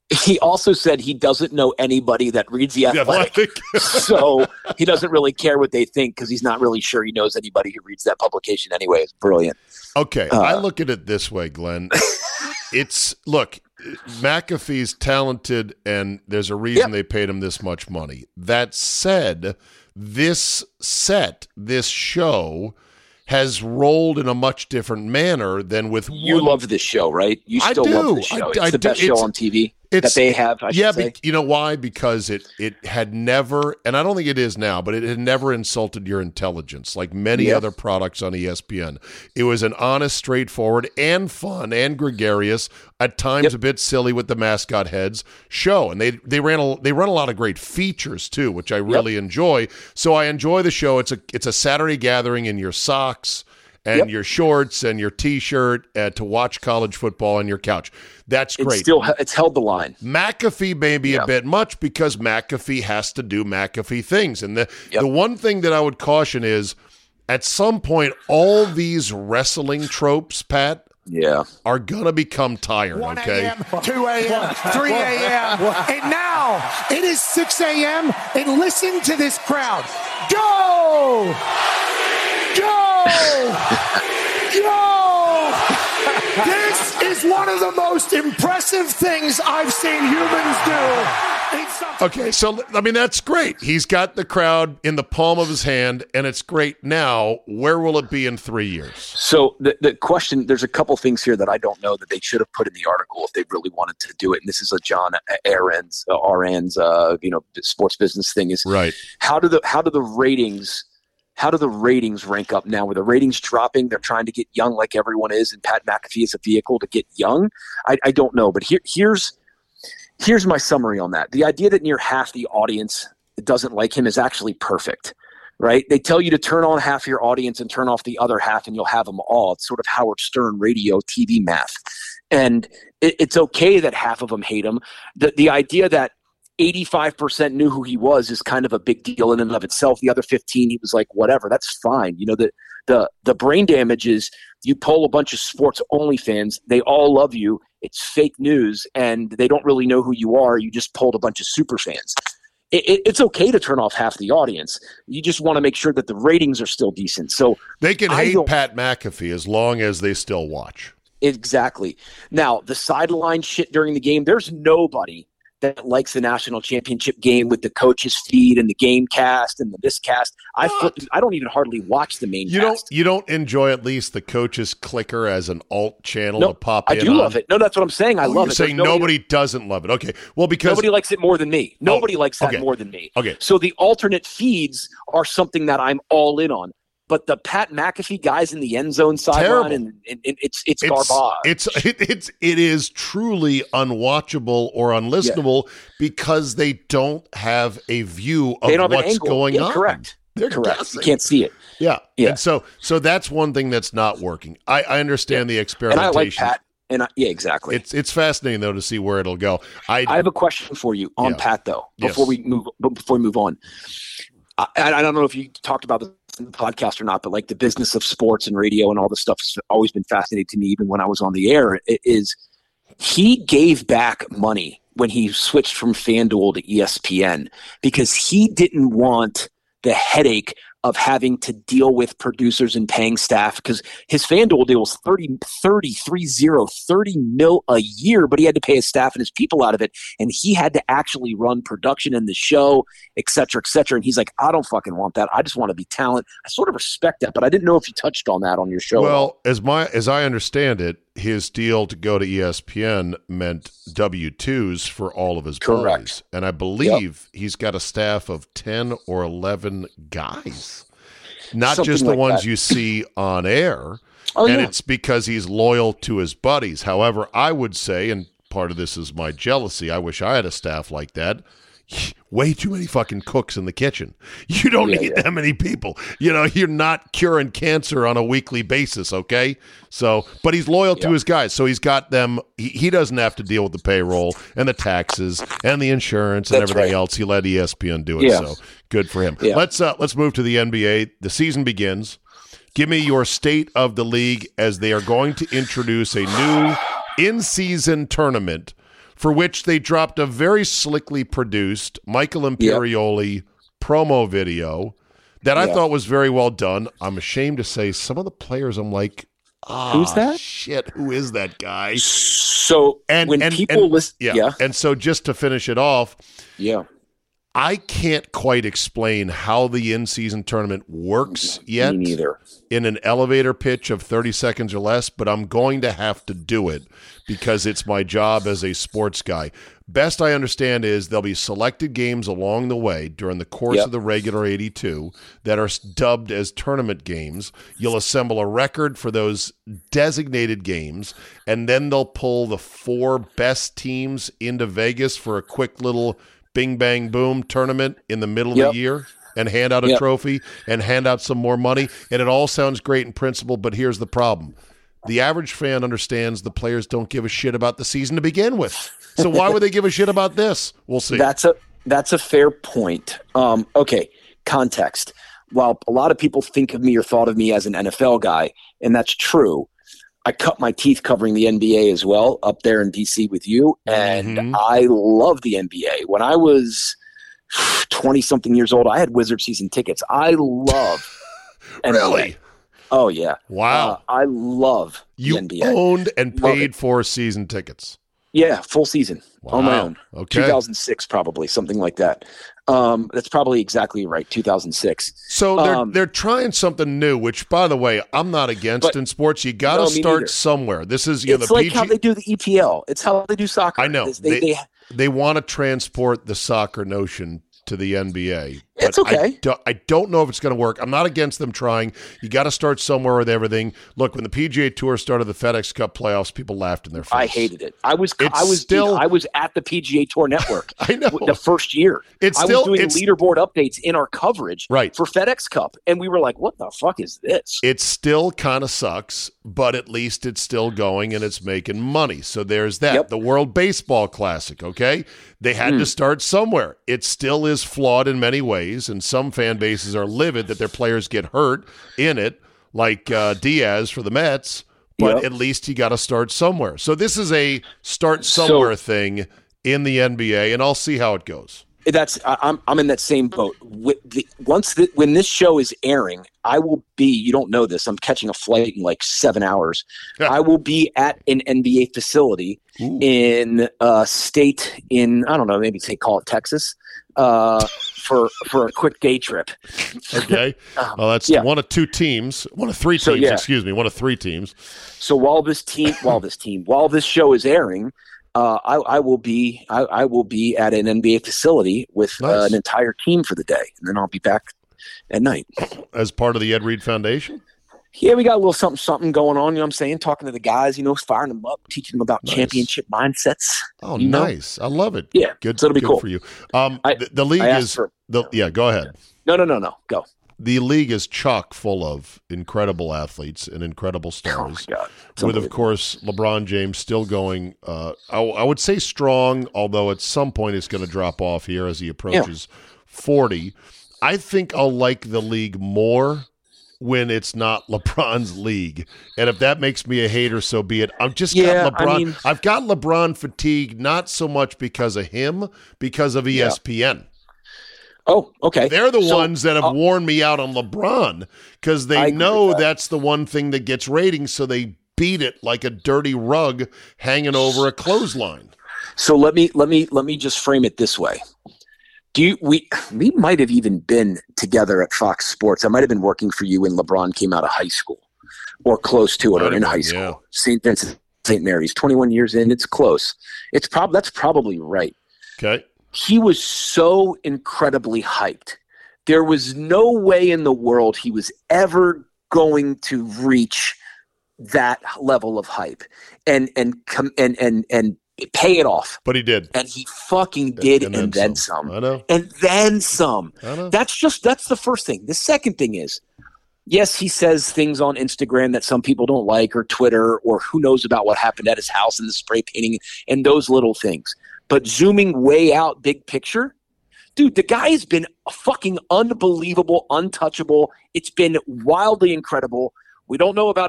He also said he doesn't know anybody that reads The Athletic, Athletic. so he doesn't really care what they think because he's not really sure he knows anybody who reads that publication anyway. It's brilliant. Okay, Uh, I look at it this way, Glenn. It's look, McAfee's talented, and there's a reason Yep. they paid him this much money. That said, this set, this show, has rolled in a much different manner than with You one- love this show, right? You I still do. love this show. I- it's I the do. best show It's- on T V that It's- they have, I should yeah, say. be, you know why? Because it it had never, and I don't think it is now, but it had never insulted your intelligence like many Yeah. other products on E S P N. It was an honest, straightforward, and fun and gregarious, at times Yep. a bit silly with the mascot heads show, and they they ran a, they run a lot of great features too, which I really enjoy. So I enjoy the show. It's a it's a Saturday gathering in your socks and Yep. your shorts and your T-shirt uh, to watch college football on your couch. That's It's great. still it's held the line. McAfee may be Yeah. a bit much because McAfee has to do McAfee things. And the, Yep. the one thing that I would caution is at some point, all these wrestling tropes, Pat, Yeah. are going to become tired, okay? two a.m., three a.m., and now it is six a.m. and listen to this crowd. Go! Go! Go! This is one of the most impressive things I've seen humans do. in some- Okay, so, I mean, that's great. He's got the crowd in the palm of his hand, and it's great now. Where will it be in three years? So the, the question, there's a couple things here that I don't know that they should have put in the article if they really wanted to do it. And this is a John Aaron's, uh, R N's, uh, you know, sports business thing is Right. how do the how do the ratings how do the ratings rank up now? With the ratings dropping, they're trying to get young like everyone is, and Pat McAfee is a vehicle to get young. I, I don't know, but here here's here's my summary on that. The idea that near half the audience doesn't like him is actually perfect. Right? They tell you to turn on half your audience and turn off the other half, and you'll have them all. It's sort of Howard Stern radio T V math. And it, it's okay that half of them hate him. The, the idea that eighty-five percent knew who he was is kind of a big deal in and of itself. The other fifteen, he was like, whatever, that's fine. You know, the, the, the brain damage is you poll a bunch of sports only fans. They all love you. It's fake news, and they don't really know who you are. You just polled a bunch of super fans. It, it, it's okay to turn off half the audience. You just want to make sure that the ratings are still decent. So They can I hate don't- Pat McAfee as long as they still watch. Exactly. Now, the sideline shit during the game, there's nobody that likes the national championship game with the coach's feed and the game cast and the this cast. I flip, I don't even hardly watch the main You cast. don't you don't enjoy at least the coach's clicker as an alt channel No, to pop I in do on? love it. No, that's what I'm saying. I Oh, love you're it. There's saying nobody, doesn't love it. Okay. Well, because Nobody likes it more than me. Nobody likes that okay. more than me. Okay. So the alternate feeds are something that I'm all in on. But the Pat McAfee guys in the end zone sideline, Terrible. and, and, and it's it's, it's garbage. it's it, it's it is truly unwatchable or unlistenable because they don't have a view of they don't have an what's angle. going Yeah, on. Correct. They're correct. guessing. You can't see it. Yeah. Yeah. And so so that's one thing that's not working. I, I understand the And experimentation. I like Pat. And I, yeah, exactly. It's it's fascinating though to see where it'll go. I I have a question for you on Yeah. Pat though. Yes. Before we move, before we move on, I, I don't know if you talked about this in the podcast or not, but like the business of sports and radio and all this stuff has always been fascinating to me, even when I was on the air. It is he gave back money when he switched from FanDuel to E S P N because he didn't want the headache of having to deal with producers and paying staff, because his FanDuel deal was thirty, thirty, three zero, thirty mil a year, but he had to pay his staff and his people out of it. And he had to actually run production in the show, et cetera, et cetera. And he's like, I don't fucking want that. I just want to be talent. I sort of respect that, but I didn't know if you touched on that on your show. Well, as my as I understand it, his deal to go to E S P N meant W two's for all of his Correct. boys. And I believe he's got a staff of ten or eleven guys. Not Something just the like ones that. you see on air. Oh, and yeah. it's because he's loyal to his buddies. However, I would say, and part of this is my jealousy, I wish I had a staff like that. Way too many fucking cooks in the kitchen. You don't Yeah, need yeah. that many people. You know, you're not curing cancer on a weekly basis, okay? So, but he's loyal to Yeah. his guys. So he's got them. He, he doesn't have to deal with the payroll and the taxes and the insurance and That's everything right. else. He let E S P N do it. Yeah. So good for him. Yeah. Let's uh, let's move to the N B A. The season begins. Give me your state of the league as they are going to introduce a new in-season tournament for which they dropped a very slickly produced Michael Imperioli yep. promo video that I yep. thought was very well done. I'm ashamed to say some of the players, I'm like, ah, who's that? Shit, who is that guy? So and, when and, people and, listen, yeah. yeah. And so just to finish it off, yeah. I can't quite explain how the in-season tournament works yet Me neither. in an elevator pitch of thirty seconds or less, but I'm going to have to do it because it's my job as a sports guy. Best I understand is there'll be selected games along the way during the course yep. of the regular eighty-two that are dubbed as tournament games. You'll assemble a record for those designated games, and then they'll pull the four best teams into Vegas for a quick little bing, bang, boom tournament in the middle yep. of the year and hand out a yep. trophy and hand out some more money. And it all sounds great in principle, but here's the problem. The average fan understands the players don't give a shit about the season to begin with. So why would they give a shit about this? We'll see. That's a that's a fair point. Um, okay, context. While a lot of people think of me or thought of me as an N F L guy, and that's true, I cut my teeth covering the N B A as well up there in D C with you, and mm-hmm. I love the N B A. When I was twenty-something years old, I had Wizard season tickets. I love Really? N B A. Oh, yeah. Wow. Uh, I love you the N B A. owned and paid for season tickets. Yeah, full season wow. on my own. Okay. two thousand six probably, something like that. Um, that's probably exactly right, two thousand six. So they're um, they're trying something new, which, by the way, I'm not against but, in sports. You got to no, start somewhere. This is you it's know, the like P G- how they do the E P L. It's how they do soccer. I know. They, they, they, they want to transport the soccer notion to the N B A. It's okay. I, do, I don't know if it's going to work. I'm not against them trying. You got to start somewhere with everything. Look, when the P G A Tour started the FedEx Cup playoffs, people laughed in their face. I hated it. I was it's I was still dude, I was at the P G A Tour Network. I know the first year. It's I still, was doing it's, leaderboard updates in our coverage right. for FedEx Cup, and we were like, "What the fuck is this?" It still kind of sucks, but at least it's still going and it's making money. So there's that. Yep. The World Baseball Classic, okay? They had mm. to start somewhere. It still is flawed in many ways, and some fan bases are livid that their players get hurt in it, like uh, Diaz for the Mets, but yep. at least you got to start somewhere. So this is a start somewhere so, thing in the N B A, and I'll see how it goes. That's I'm I'm in that same boat. With the, once the, when this show is airing, I will be. You don't know this. I'm catching a flight in like seven hours. I will be at an N B A facility Ooh. in a state in I don't know, maybe say call it Texas, uh, for for a quick day trip. Okay. um, well, that's yeah. one of two teams. One of three teams. So, yeah. Excuse me. One of three teams. So while this team, while this team, while this show is airing. Uh, I, I will be I, I will be at an N B A facility with nice. uh, an entire team for the day, and then I'll be back at night. As part of the Ed Reed Foundation? Yeah, we got a little something something going on, you know what I'm saying? Talking to the guys, you know, firing them up, teaching them about nice. championship mindsets. Oh, you know? nice. I love it. Yeah, good, so it'll be good cool. for you. Um, I, the, the league is for, the, yeah, go ahead. No, no, no, no. Go. The league is chock full of incredible athletes and incredible stars. Oh, my God. With, of course, LeBron James still going, uh, I, I would say strong, although at some point it's going to drop off here as he approaches yeah. forty. I think I'll like the league more when it's not LeBron's league. And if that makes me a hater, so be it. I've just yeah, got LeBron. I mean, I've got LeBron fatigue, not so much because of him, because of E S P N. Yeah. Oh, okay. They're the so, ones that have uh, worn me out on LeBron because they know that. that's the one thing that gets ratings, so they beat it like a dirty rug hanging over a clothesline. So let me let me let me just frame it this way. Do you, we we might have even been together at Fox Sports. I might have been working for you when LeBron came out of high school, or close to it, or in high school. Yeah. Saint Vincent, Saint Mary's. twenty-one years in, it's close. It's prob that's probably right. Okay. He was so incredibly hyped. There was no way in the world he was ever going to reach that level of hype and and come and and and pay it off. But he did. And he fucking did, and, and, and then, then some. some. I know. And then some. I know. That's just that's the first thing. The second thing is, yes, he says things on Instagram that some people don't like, or Twitter, or who knows about what happened at his house and the spray painting and those little things. But zooming way out, big picture, dude, the guy has been fucking unbelievable, untouchable. It's been wildly incredible. We don't know about any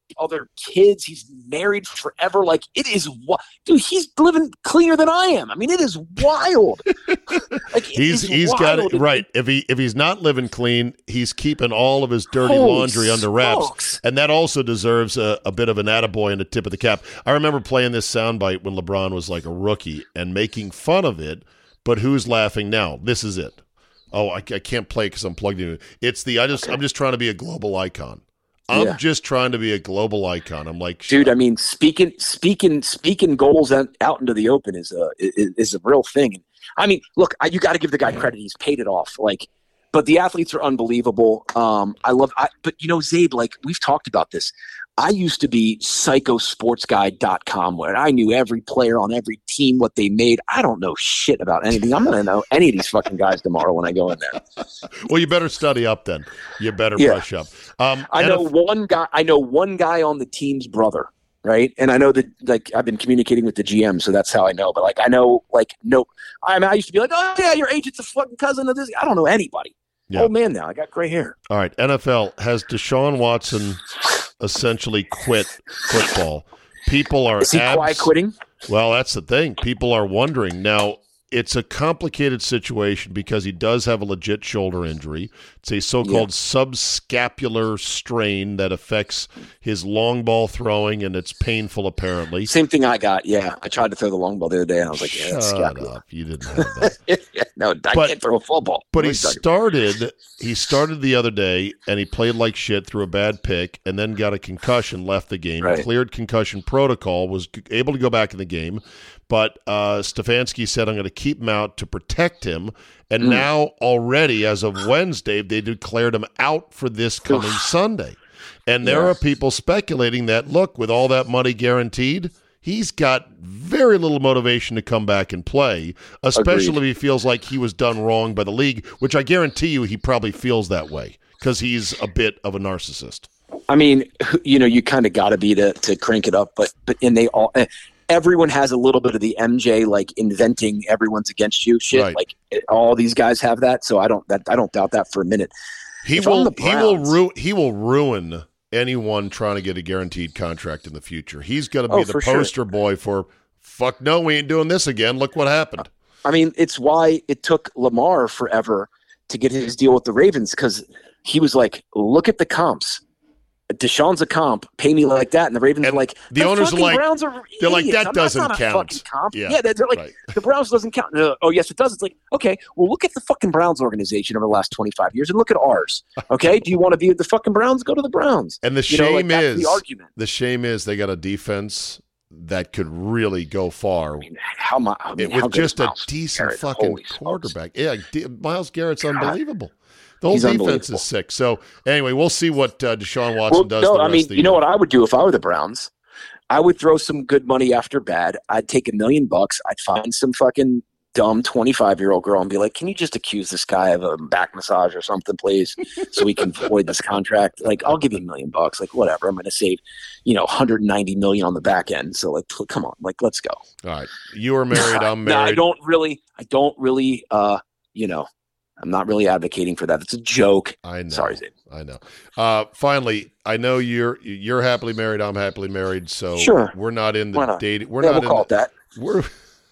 other kids. He's married forever. Like, it is what, dude. He's living cleaner than I am. I mean, it is wild. Like, he's he's got it right. If he if he's not living clean, he's keeping all of his dirty Holy laundry under wraps, smokes. and that also deserves a, a bit of an attaboy and a tip of the cap. I remember playing this soundbite when LeBron was like a rookie and making fun of it. But who's laughing now? This is it. Oh, I, I can't play because I'm plugged in. It's the I just okay. I'm just trying to be a global icon. I'm yeah. just trying to be a global icon. I'm like, dude. I mean, speaking speaking speaking goals out, out into the open is a is, is a real thing. I mean, look, I, you got to give the guy credit. He's paid it off. Like, but the athletes are unbelievable. Um, I love. I, but you know, Zabe, like we've talked about this. I used to be psycho sports guy dot com where I knew every player on every team, what they made. I don't know shit about anything. I'm going to know any of these fucking guys tomorrow when I go in there. Well, you better study up then. You better yeah. brush up. Um, I know if- one guy. I know one guy on the team's brother, right? And I know that, like, I've been communicating with the G M, so that's how I know. But like, I know, like, no. I mean, I used to be like, oh yeah, your agent's a fucking cousin of this. I don't know anybody. Yeah. Old man now. I got gray hair. All right, N F L has Deshaun Watson essentially quit football. People are Is he abs- quiet quitting? Well, that's the thing. People are wondering. Now, it's a complicated situation because he does have a legit shoulder injury. It's a so-called yeah. subscapular strain that affects his long ball throwing, and it's painful apparently. Same thing I got, yeah. I tried to throw the long ball the other day, and I was like, yeah, that's Shut scapular. up. You didn't have that. yeah, no, I but, can't throw a football. But he started, he started the other day, and he played like shit through a bad pick, and then got a concussion, left the game, right. cleared concussion protocol, was able to go back in the game. But uh, Stefanski said, I'm going to keep him out to protect him. And mm. now already, as of Wednesday, they declared him out for this coming Oof. Sunday. And there yeah. are people speculating that, look, with all that money guaranteed, he's got very little motivation to come back and play, especially Agreed. if he feels like he was done wrong by the league, which I guarantee you he probably feels that way because he's a bit of a narcissist. I mean, you know, you kind of got to be to, to crank it up, but but and they all – everyone has a little bit of the M J, like, inventing everyone's against you shit. Right. Like, all these guys have that, so I don't that I don't doubt that for a minute. He if will Browns, he will ru- he will ruin anyone trying to get a guaranteed contract in the future. He's going to be oh, the poster sure. boy for fuck no, we ain't doing this again. Look what happened. I mean, it's why it took Lamar forever to get his deal with the Ravens, because he was like, look at the comps. Deshaun's a comp. Pay me like that, and the Ravens and are like, the, the owners are like, Browns are they're idiots. like that I'm doesn't not, count. Comp. Yeah, yeah, they're, they're like right. the Browns doesn't count. Uh, oh yes, it does. It's like, okay, well look at the fucking Browns organization over the last twenty-five years, and look at ours. Okay, do you want to be with the fucking Browns? Go to the Browns. And the you shame know, like, that's is the argument. The shame is they got a defense that could really go far. I mean, how much? I mean, with how just a Miles decent Garrett? fucking Holy quarterback. smokes. Yeah, D- Myles Garrett's God. unbelievable. The whole He's defense is sick. So anyway, we'll see what uh, Deshaun Watson well, does. No, the I rest mean, of the you know year. what I would do if I were the Browns? I would throw some good money after bad. I'd take a million bucks. I'd find some fucking dumb twenty-five-year-old girl and be like, can you just accuse this guy of a back massage or something, please, so we can avoid this contract? Like, I'll give you a million bucks. Like, whatever. I'm going to save, you know, one hundred ninety million dollars on the back end. So, like, come on. Like, let's go. All right. You are married. I'm married. No, I don't really, I don't really, uh, you know, I'm not really advocating for that. It's a joke. I know. Sorry, Zabe. I know. Uh, finally, I know you're you're happily married. I'm happily married. So sure. we're not in the dating. We're yeah, not we'll call in the, it that. We're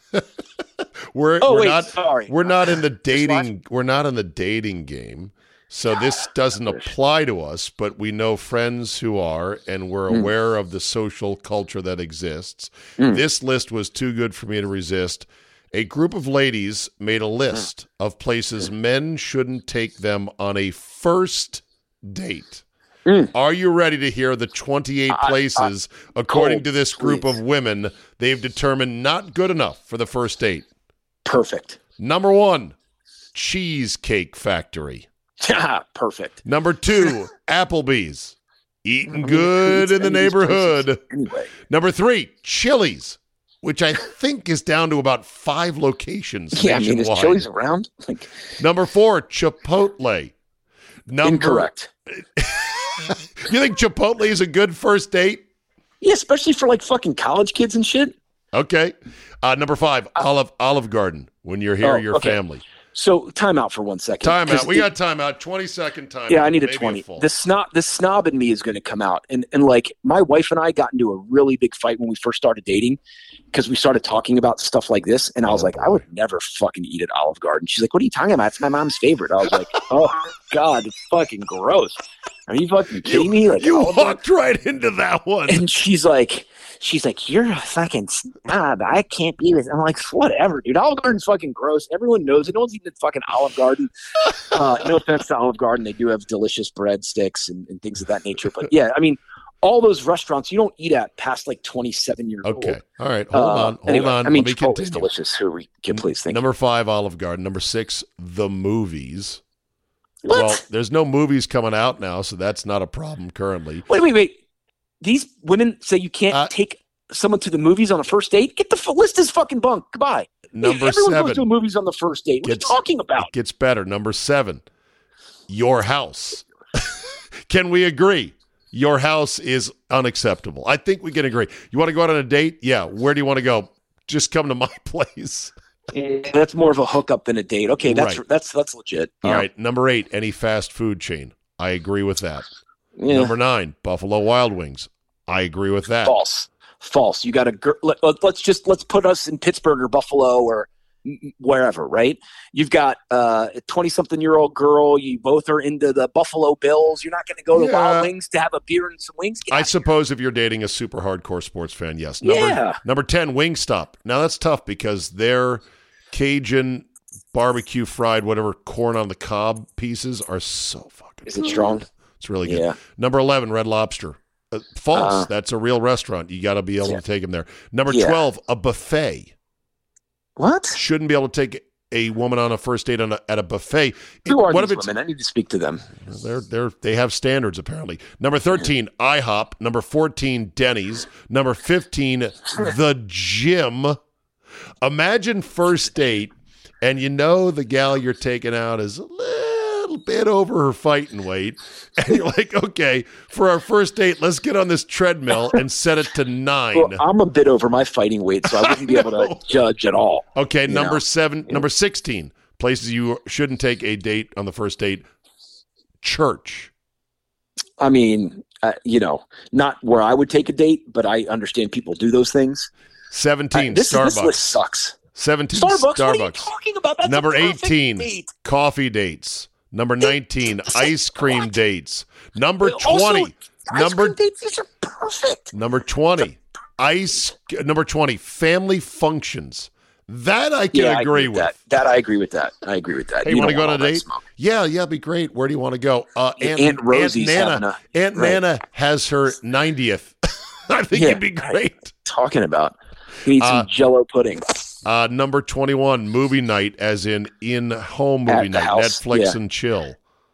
we're oh, we're wait, not sorry. we're not in the dating. We're not in the dating game. So this doesn't apply to us, but we know friends who are, and we're Mm. aware of the social culture that exists. Mm. This list was too good for me to resist. A group of ladies made a list of places men shouldn't take them on a first date. Mm. Are you ready to hear the twenty-eight I, places, I, according oh, to this group please. of women, they've determined not good enough for the first date? Perfect. Number one, Cheesecake Factory. Perfect. Number two, Applebee's. Eating good in the neighborhood. Anyway. Number three, Chili's, which I think is down to about five locations Yeah, nationwide. I mean, is Chili's around? Like, Number four, Chipotle. Number, incorrect. You think Chipotle is a good first date? Yeah, especially for like fucking college kids and shit. Okay. Uh, number five, Uh, Olive Olive Garden. When you're here, oh, your okay. family. So time out for one second. Time out. We it, got time out. twenty second time. Yeah, out, I need a maybe twenty. full. The snob, the snob in me is going to come out, and and like my wife and I got into a really big fight when we first started dating because we started talking about stuff like this, and I was oh, like, boy. I would never fucking eat at Olive Garden. She's like, what are you talking about? It's my mom's favorite. I was like, oh God, it's fucking gross. Are you fucking kidding you, me? Like you Olive walked Garden? right into that one. And she's like, she's like, you're a fucking snob. I can't be with. I'm like, whatever, dude. Olive Garden's fucking gross. Everyone knows it. No one's eating at fucking Olive Garden. Uh, no offense to Olive Garden. They do have delicious breadsticks and, and things of that nature. But yeah, I mean, all those restaurants you don't eat at past like twenty-seven years old. Okay. All right. Hold Uh, on. Hold anyway, on. I mean, Let me Chipotle's continue. delicious. Who we get, please? Thank Number five, Olive Garden. Number six, the movies. you. What? Well, there's no movies coming out now, so that's not a problem currently. Wait, wait, wait. These women say you can't Uh, take someone to the movies on a first date? Get the f- list is fucking bunk. Goodbye. Number Everyone seven. goes to movies on the first date. What Gets- are you talking about? It gets better. Number seven, your house. Can we agree? Your house is unacceptable. I think we can agree. You want to go out on a date? Yeah. Where do you want to go? Just come to my place. Yeah, that's more of a hookup than a date. Okay, that's Right. that's that's legit. All Yeah. right. Number eight, any fast food chain. I agree with that. Yeah. Number nine, Buffalo Wild Wings. I agree with that. False. False. You got a gir- let, let- let's just let's put us in Pittsburgh or Buffalo or m- wherever, right? You've got uh, a twenty-something-year-old girl. You both are into the Buffalo Bills. You're not going to go to Yeah. Wild Wings to have a beer and some wings. Get I out of suppose if you're dating a super hardcore sports fan, yes. Number, Yeah. Number ten, Wingstop. Now that's tough because their Cajun barbecue fried whatever corn on the cob pieces are so fucking. Is it strong? It's really good. Yeah. Number eleven, Red Lobster. Uh, false. Uh, That's a real restaurant. You got to be able yeah. to take them there. Number Yeah. twelve, a buffet. What? Shouldn't be able to take a woman on a first date on a, at a buffet. Who are what these if it's women? I need to speak to them. They're they're they have standards apparently. Number thirteen, IHOP. Number fourteen, Denny's. Number fifteen, the gym. Imagine first date, and you know the gal you're taking out is a little bit over her fighting weight, and you're like, okay, for our first date, let's get on this treadmill and set it to nine. Well, I'm a bit over my fighting weight, so I wouldn't be able to judge at all. Okay, you number know? seven, number sixteen, places you shouldn't take a date on the first date. Church. I mean, uh, you know, not where I would take a date, but I understand people do those things. seventeen, Uh, this, Starbucks. this list sucks. seventeen, Starbucks. Starbucks. What are you talking about? That's Number a perfect eighteen, date. coffee dates. Number nineteen, ice cream What? dates. Number Also, twenty, ice number cream dates, these are perfect. number twenty, ice. Number twenty, family functions. That I can Yeah, I agree with. that. That I agree with that. I agree with that. Hey, you want to don't go on a all that date? smoke. Yeah, yeah, it'd be great. Where do you want to go? Uh, Yeah, Aunt, Aunt Rosie's Aunt having Nana. a- Aunt right. Nana has her ninetieth. I think Yeah, it'd be right. great. Talking about. We need some Uh, Jello pudding. Uh, number twenty-one, movie night, as in in-home movie At the night, house, Netflix yeah. and chill.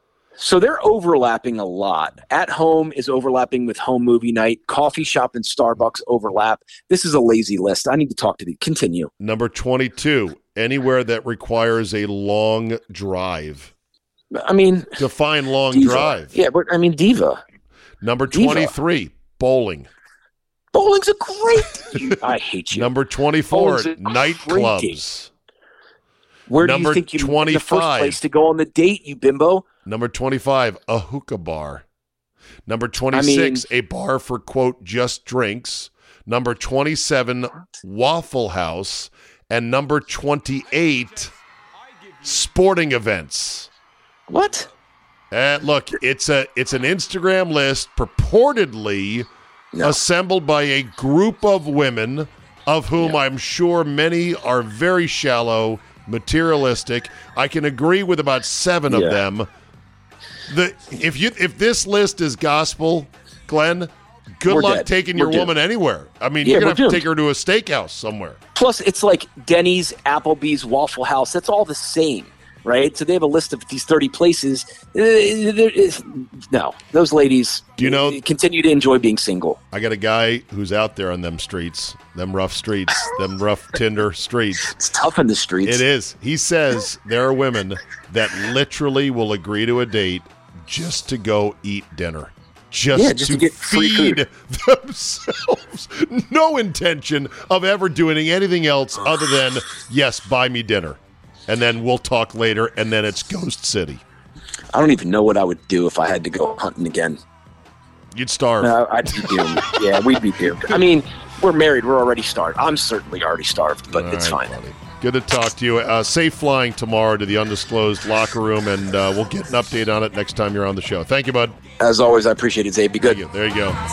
So they're overlapping a lot. At home is overlapping with home movie night. Coffee shop and Starbucks overlap. This is a lazy list. I need to talk to the. Continue. Number twenty-two, anywhere that requires a long drive. I mean, Define long Diva. drive. Yeah, but I mean, Diva. Number Diva. twenty-three, bowling. Bowling's a great. I hate you. Number twenty-four, Bowling's a nightclubs. Where do number you think you in the first twenty-five. place to go on the date, you bimbo? Number twenty-five, a hookah bar. Number twenty-six, a bar for, quote, just drinks. Number twenty-seven, Waffle House. And number twenty-eight, sporting events. What? Uh, look, it's a it's an Instagram list purportedly No. assembled by a group of women, of whom I'm sure many are very shallow, materialistic. I can agree with about seven Yeah. of them. The if you if this list is gospel, Glenn, good We're luck dead. taking We're your doomed. woman anywhere. I mean, Yeah, you're gonna we're have to doomed. take her to a steakhouse somewhere. Plus, it's like Denny's, Applebee's, Waffle House. That's all the same, right? So they have a list of these thirty places. Uh, there is- No, those ladies. Do you know- Continue to enjoy being single. I got a guy who's out there on them streets, them rough streets, them rough Tinder streets. It's tough in the streets. It is. He says there are women that literally will agree to a date just to go eat dinner. Just, Yeah, just to, to get free feed themselves. No intention of ever doing anything else other than, yes, buy me dinner. and then we'll talk later, and then it's Ghost City. I don't even know what I would do if I had to go hunting again. You'd starve. No, I'd be doomed. Yeah, we'd be doomed. I mean, we're married. We're already starved. I'm certainly already starved, but All it's right, fine. buddy. Good to talk to you. Uh, safe flying tomorrow to the undisclosed locker room, and uh, we'll get an update on it next time you're on the show. Thank you, bud. As always, I appreciate it, Zabe. Be good. Thank you. There you go.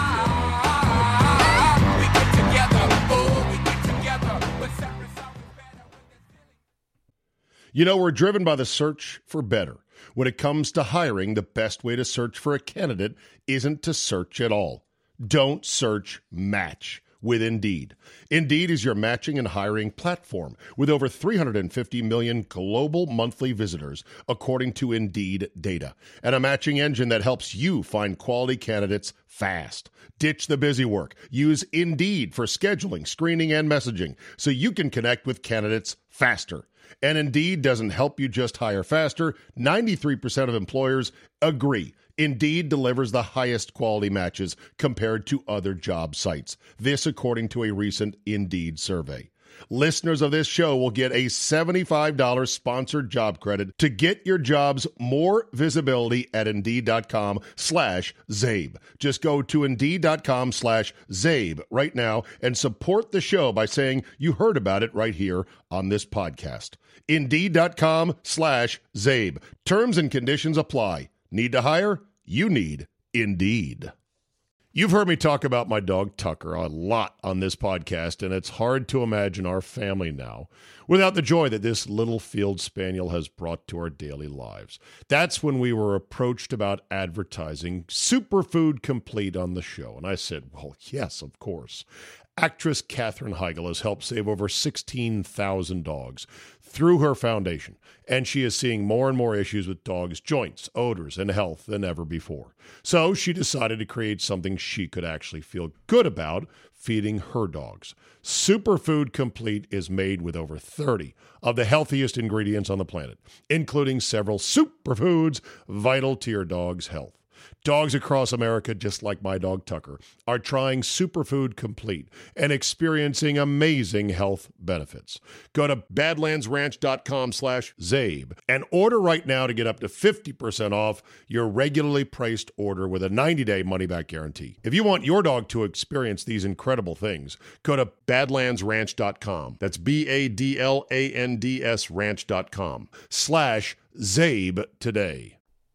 You know, we're driven by the search for better. When it comes to hiring, the best way to search for a candidate isn't to search at all. Don't search, match with Indeed. Indeed is your matching and hiring platform with over three hundred fifty million global monthly visitors, according to Indeed data, and a matching engine that helps you find quality candidates fast. Ditch the busy work. Use Indeed for scheduling, screening, and messaging so you can connect with candidates faster. And Indeed doesn't help you just hire faster. ninety-three percent of employers agree Indeed delivers the highest quality matches compared to other job sites. This according to a recent Indeed survey. Listeners of this show will get a seventy-five dollars sponsored job credit to get your jobs more visibility at Indeed.com slash Zabe. Just go to Indeed.com slash Zabe right now and support the show by saying you heard about it right here on this podcast. Indeed.com slash Zabe. Terms and conditions apply. Need to hire? You need Indeed. You've heard me talk about my dog Tucker a lot on this podcast, and it's hard to imagine our family now without the joy that this little field spaniel has brought to our daily lives. That's when we were approached about advertising Superfood Complete on the show, and I said, well, yes, of course. Actress Katherine Heigl has helped save over sixteen thousand dogs through her foundation, and she is seeing more and more issues with dogs' joints, odors, and health than ever before. So she decided to create something she could actually feel good about feeding her dogs. Superfood Complete is made with over thirty of the healthiest ingredients on the planet, including several superfoods vital to your dog's health. Dogs across America, just like my dog Tucker, are trying Superfood Complete and experiencing amazing health benefits. Go to badlandsranch.com slash Zabe and order right now to get up to fifty percent off your regularly priced order with a ninety-day money-back guarantee. If you want your dog to experience these incredible things, go to badlands ranch dot com. That's B A D L A N D S ranch.com slash Zabe today.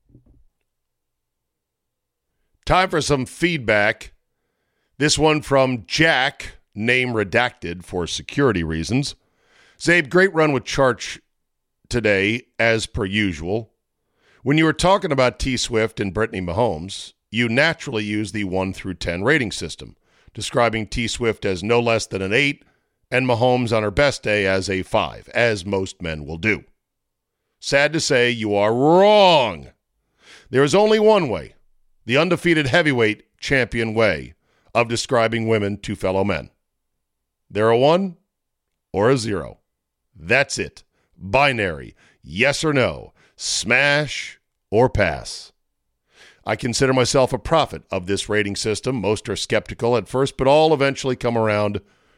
Time for some feedback. This one from Jack, name redacted for security reasons. Zabe, great run with Charch today, as per usual. When you were talking about T. Swift and Brittany Mahomes, you naturally used the one through ten rating system, describing T. Swift as no less than an eight and Mahomes on her best day as a five, as most men will do. Sad to say, you are wrong. There is only one way. The undefeated heavyweight champion way of describing women to fellow men. They're a one or a zero. That's it. Binary. Yes or no. Smash or pass. I consider myself a prophet of this rating system. Most are skeptical at first, but all eventually come around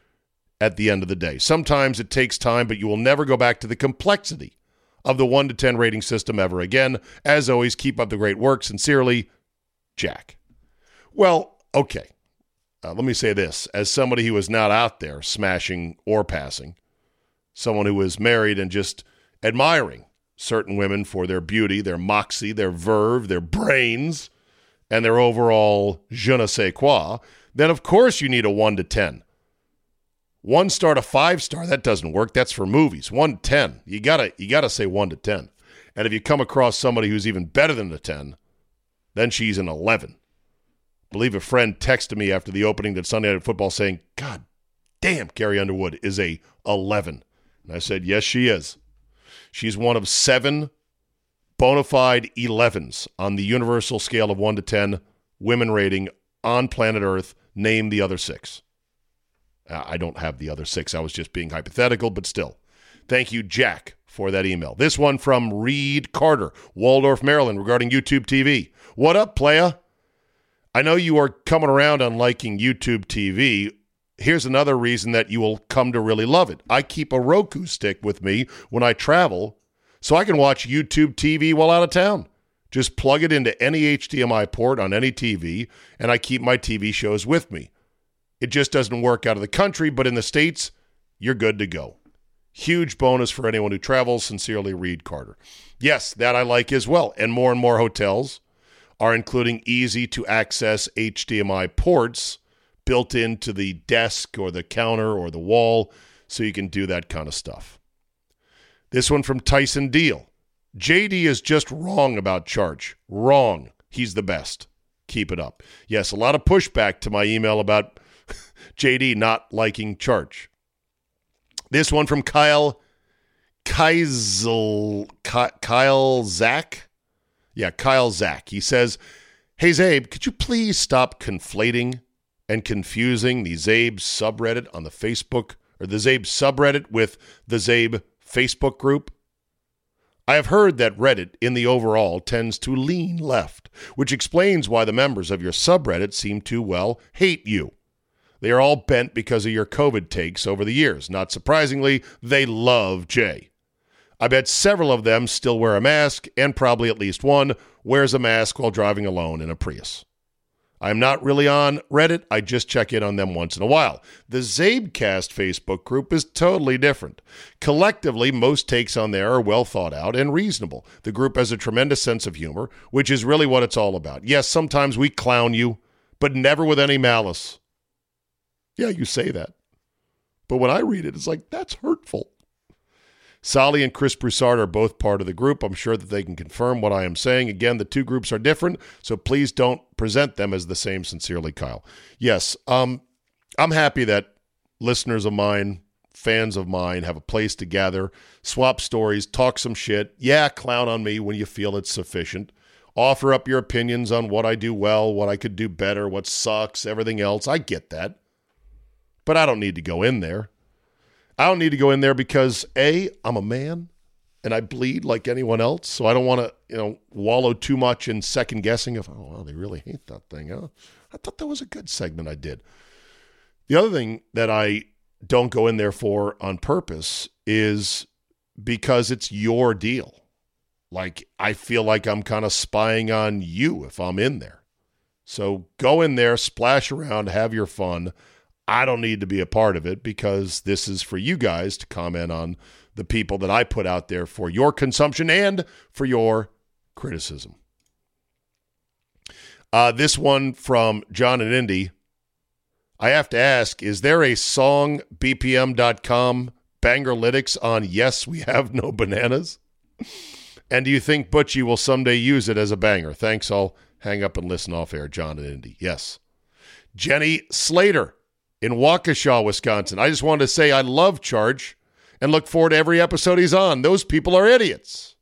at the end of the day. Sometimes it takes time, but you will never go back to the complexity of the one to ten rating system ever again. As always, keep up the great work. Sincerely, Jack. Well, okay. Uh, let me say this. As somebody who is not out there smashing or passing, someone who is married and just admiring certain women for their beauty, their moxie, their verve, their brains, and their overall je ne sais quoi, then of course you need a one to ten. One star to five star, that doesn't work. That's for movies. One to ten. You gotta, you gotta say one to ten. And if you come across somebody who's even better than a ten, then she's an eleven. I believe a friend texted me after the opening to Sunday Night Football saying, God damn, Carrie Underwood is a eleven. And I said, yes, she is. She's one of seven bona fide elevens on the universal scale of one to ten women rating on planet Earth. Name the other six. Uh, I don't have the other six. I was just being hypothetical, but still. Thank you, Jack, for that email. This one from Reed Carter, Waldorf, Maryland, regarding YouTube T V. What up, playa? I know you are coming around on liking YouTube T V. Here's another reason that you will come to really love it. I keep a Roku stick with me when I travel so I can watch YouTube T V while out of town. Just plug it into any H D M I port on any T V, and I keep my T V shows with me. It just doesn't work out of the country, but in the States, you're good to go. Huge bonus for anyone who travels. Sincerely, Reed Carter. Yes, that I like as well. And more and more hotels are including easy-to-access H D M I ports built into the desk or the counter or the wall so you can do that kind of stuff. This one from Tyson Deal. J D is just wrong about Charge. Wrong. He's the best. Keep it up. Yes, a lot of pushback to my email about J D not liking Charge. This one from Kyle Keisel, Kyle Zach. Yeah, Kyle Zach. He says, hey, Zabe, could you please stop conflating and confusing the Zabe subreddit on the Facebook, or the Zabe subreddit with the Zabe Facebook group? I have heard that Reddit, in the overall, tends to lean left, which explains why the members of your subreddit seem to, well, hate you. They are all bent because of your COVID takes over the years. Not surprisingly, they love Jay. I bet several of them still wear a mask, and probably at least one wears a mask while driving alone in a Prius. I'm not really on Reddit. I just check in on them once in a while. The Zabecast Facebook group is totally different. Collectively, most takes on there are well thought out and reasonable. The group has a tremendous sense of humor, which is really what it's all about. Yes, sometimes we clown you, but never with any malice. Yeah, you say that. But when I read it, it's like, that's hurtful. Sally and Chris Broussard are both part of the group. I'm sure that they can confirm what I am saying. Again, the two groups are different, so please don't present them as the same. Sincerely, Kyle. Yes, um, I'm happy that listeners of mine, fans of mine, have a place to gather, swap stories, talk some shit. Yeah, clown on me when you feel it's sufficient. Offer up your opinions on what I do well, what I could do better, what sucks, everything else. I get that. But I don't need to go in there. I don't need to go in there because, A, I'm a man and I bleed like anyone else, so I don't want to, you know, wallow too much in second guessing of, oh, wow, they really hate that thing, huh? I thought that was a good segment I did. The other thing that I don't go in there for on purpose is because it's your deal. Like, I feel like I'm kind of spying on you if I'm in there. So go in there, splash around, have your fun. I don't need to be a part of it because this is for you guys to comment on the people that I put out there for your consumption and for your criticism. Uh, this one from John and Indy. I have to ask, is there a song B P M dot com Bangerlytics on Yes, We Have No Bananas? And do you think Butchie will someday use it as a banger? Thanks, I'll hang up and listen off air. John and Indy. Yes. Jenny Slater in Waukesha, Wisconsin. I just wanted to say I love Charge and look forward to every episode he's on. Those people are idiots.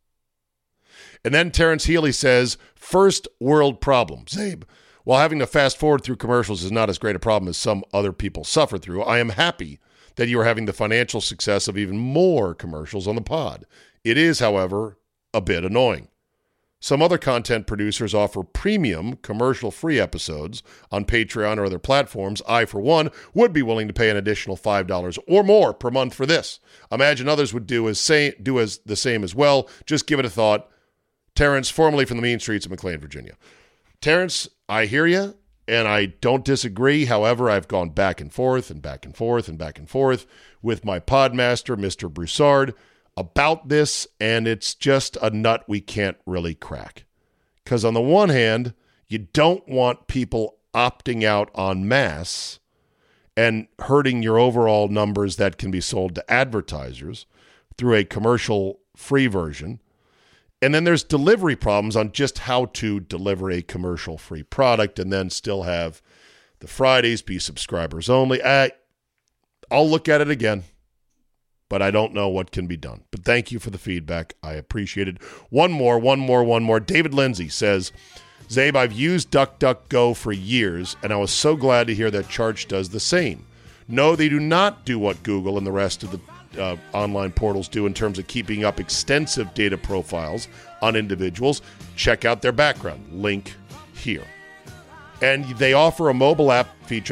And then Terrence Healy says, first world problem. Zabe, while having to fast forward through commercials is not as great a problem as some other people suffer through, I am happy that you are having the financial success of even more commercials on the pod. It is, however, a bit annoying. Some other content producers offer premium, commercial-free episodes on Patreon or other platforms. I, for one, would be willing to pay an additional five dollars or more per month for this. Imagine others would do as say, do as the same as well. Just give it a thought. Terrence, formerly from the mean streets of McLean, Virginia. Terrence, I hear you, and I don't disagree. However, I've gone back and forth and back and forth and back and forth with my podmaster, Mister Broussard, about this, and it's just a nut we can't really crack. Because on the one hand, you don't want people opting out en masse and hurting your overall numbers that can be sold to advertisers through a commercial-free version. And then there's delivery problems on just how to deliver a commercial-free product and then still have the Fridays be subscribers only. I, I'll look at it again. But I don't know what can be done. But thank you for the feedback. I appreciate it. One more, one more, one more. David Lindsay says, Zabe, I've used DuckDuckGo for years, and I was so glad to hear that Charge does the same. No, they do not do what Google and the rest of the uh, online portals do in terms of keeping up extensive data profiles on individuals. Check out their background. Link here. And they offer a mobile app feature that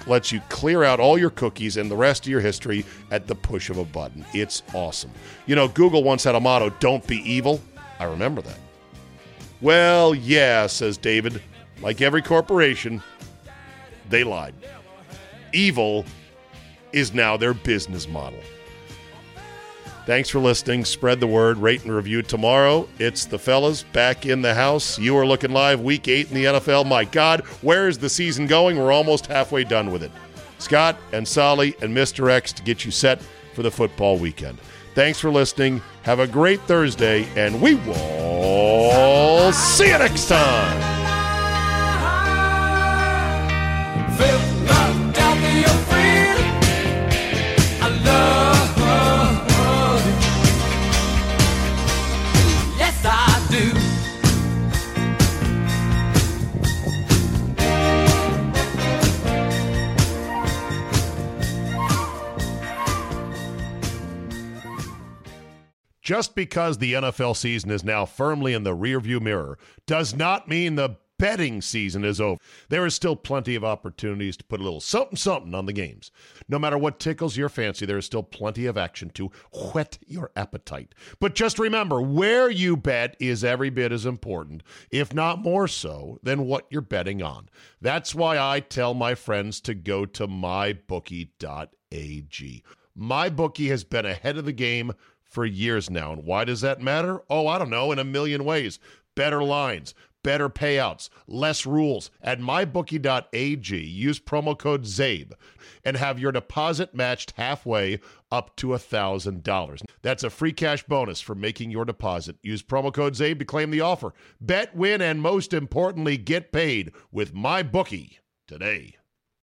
lets you clear out all your cookies and the rest of your history at the push of a button. It's awesome. You know, Google once had a motto, don't be evil. I remember that. Well, yeah, says David. Like every corporation, they lied. Evil is now their business model. Thanks for listening. Spread the word. Rate and review tomorrow. It's the fellas back in the house. You are looking live week eight in the N F L. My God, where is the season going? We're almost halfway done with it. Scott and Solly and Mister X to get you set for the football weekend. Thanks for listening. Have a great Thursday, and we will see you next time. Just because the N F L season is now firmly in the rearview mirror does not mean the betting season is over. There is still plenty of opportunities to put a little something-something on the games. No matter what tickles your fancy, there is still plenty of action to whet your appetite. But just remember, where you bet is every bit as important, if not more so, than what you're betting on. That's why I tell my friends to go to my bookie dot a g. MyBookie has been ahead of the game for years now. And why does that matter? Oh, I don't know, in a million ways. Better lines, better payouts, less rules. At my bookie dot a g, use promo code ZABE and have your deposit matched halfway up to one thousand dollars. That's a free cash bonus for making your deposit. Use promo code ZABE to claim the offer. Bet, win, and most importantly, get paid with MyBookie today.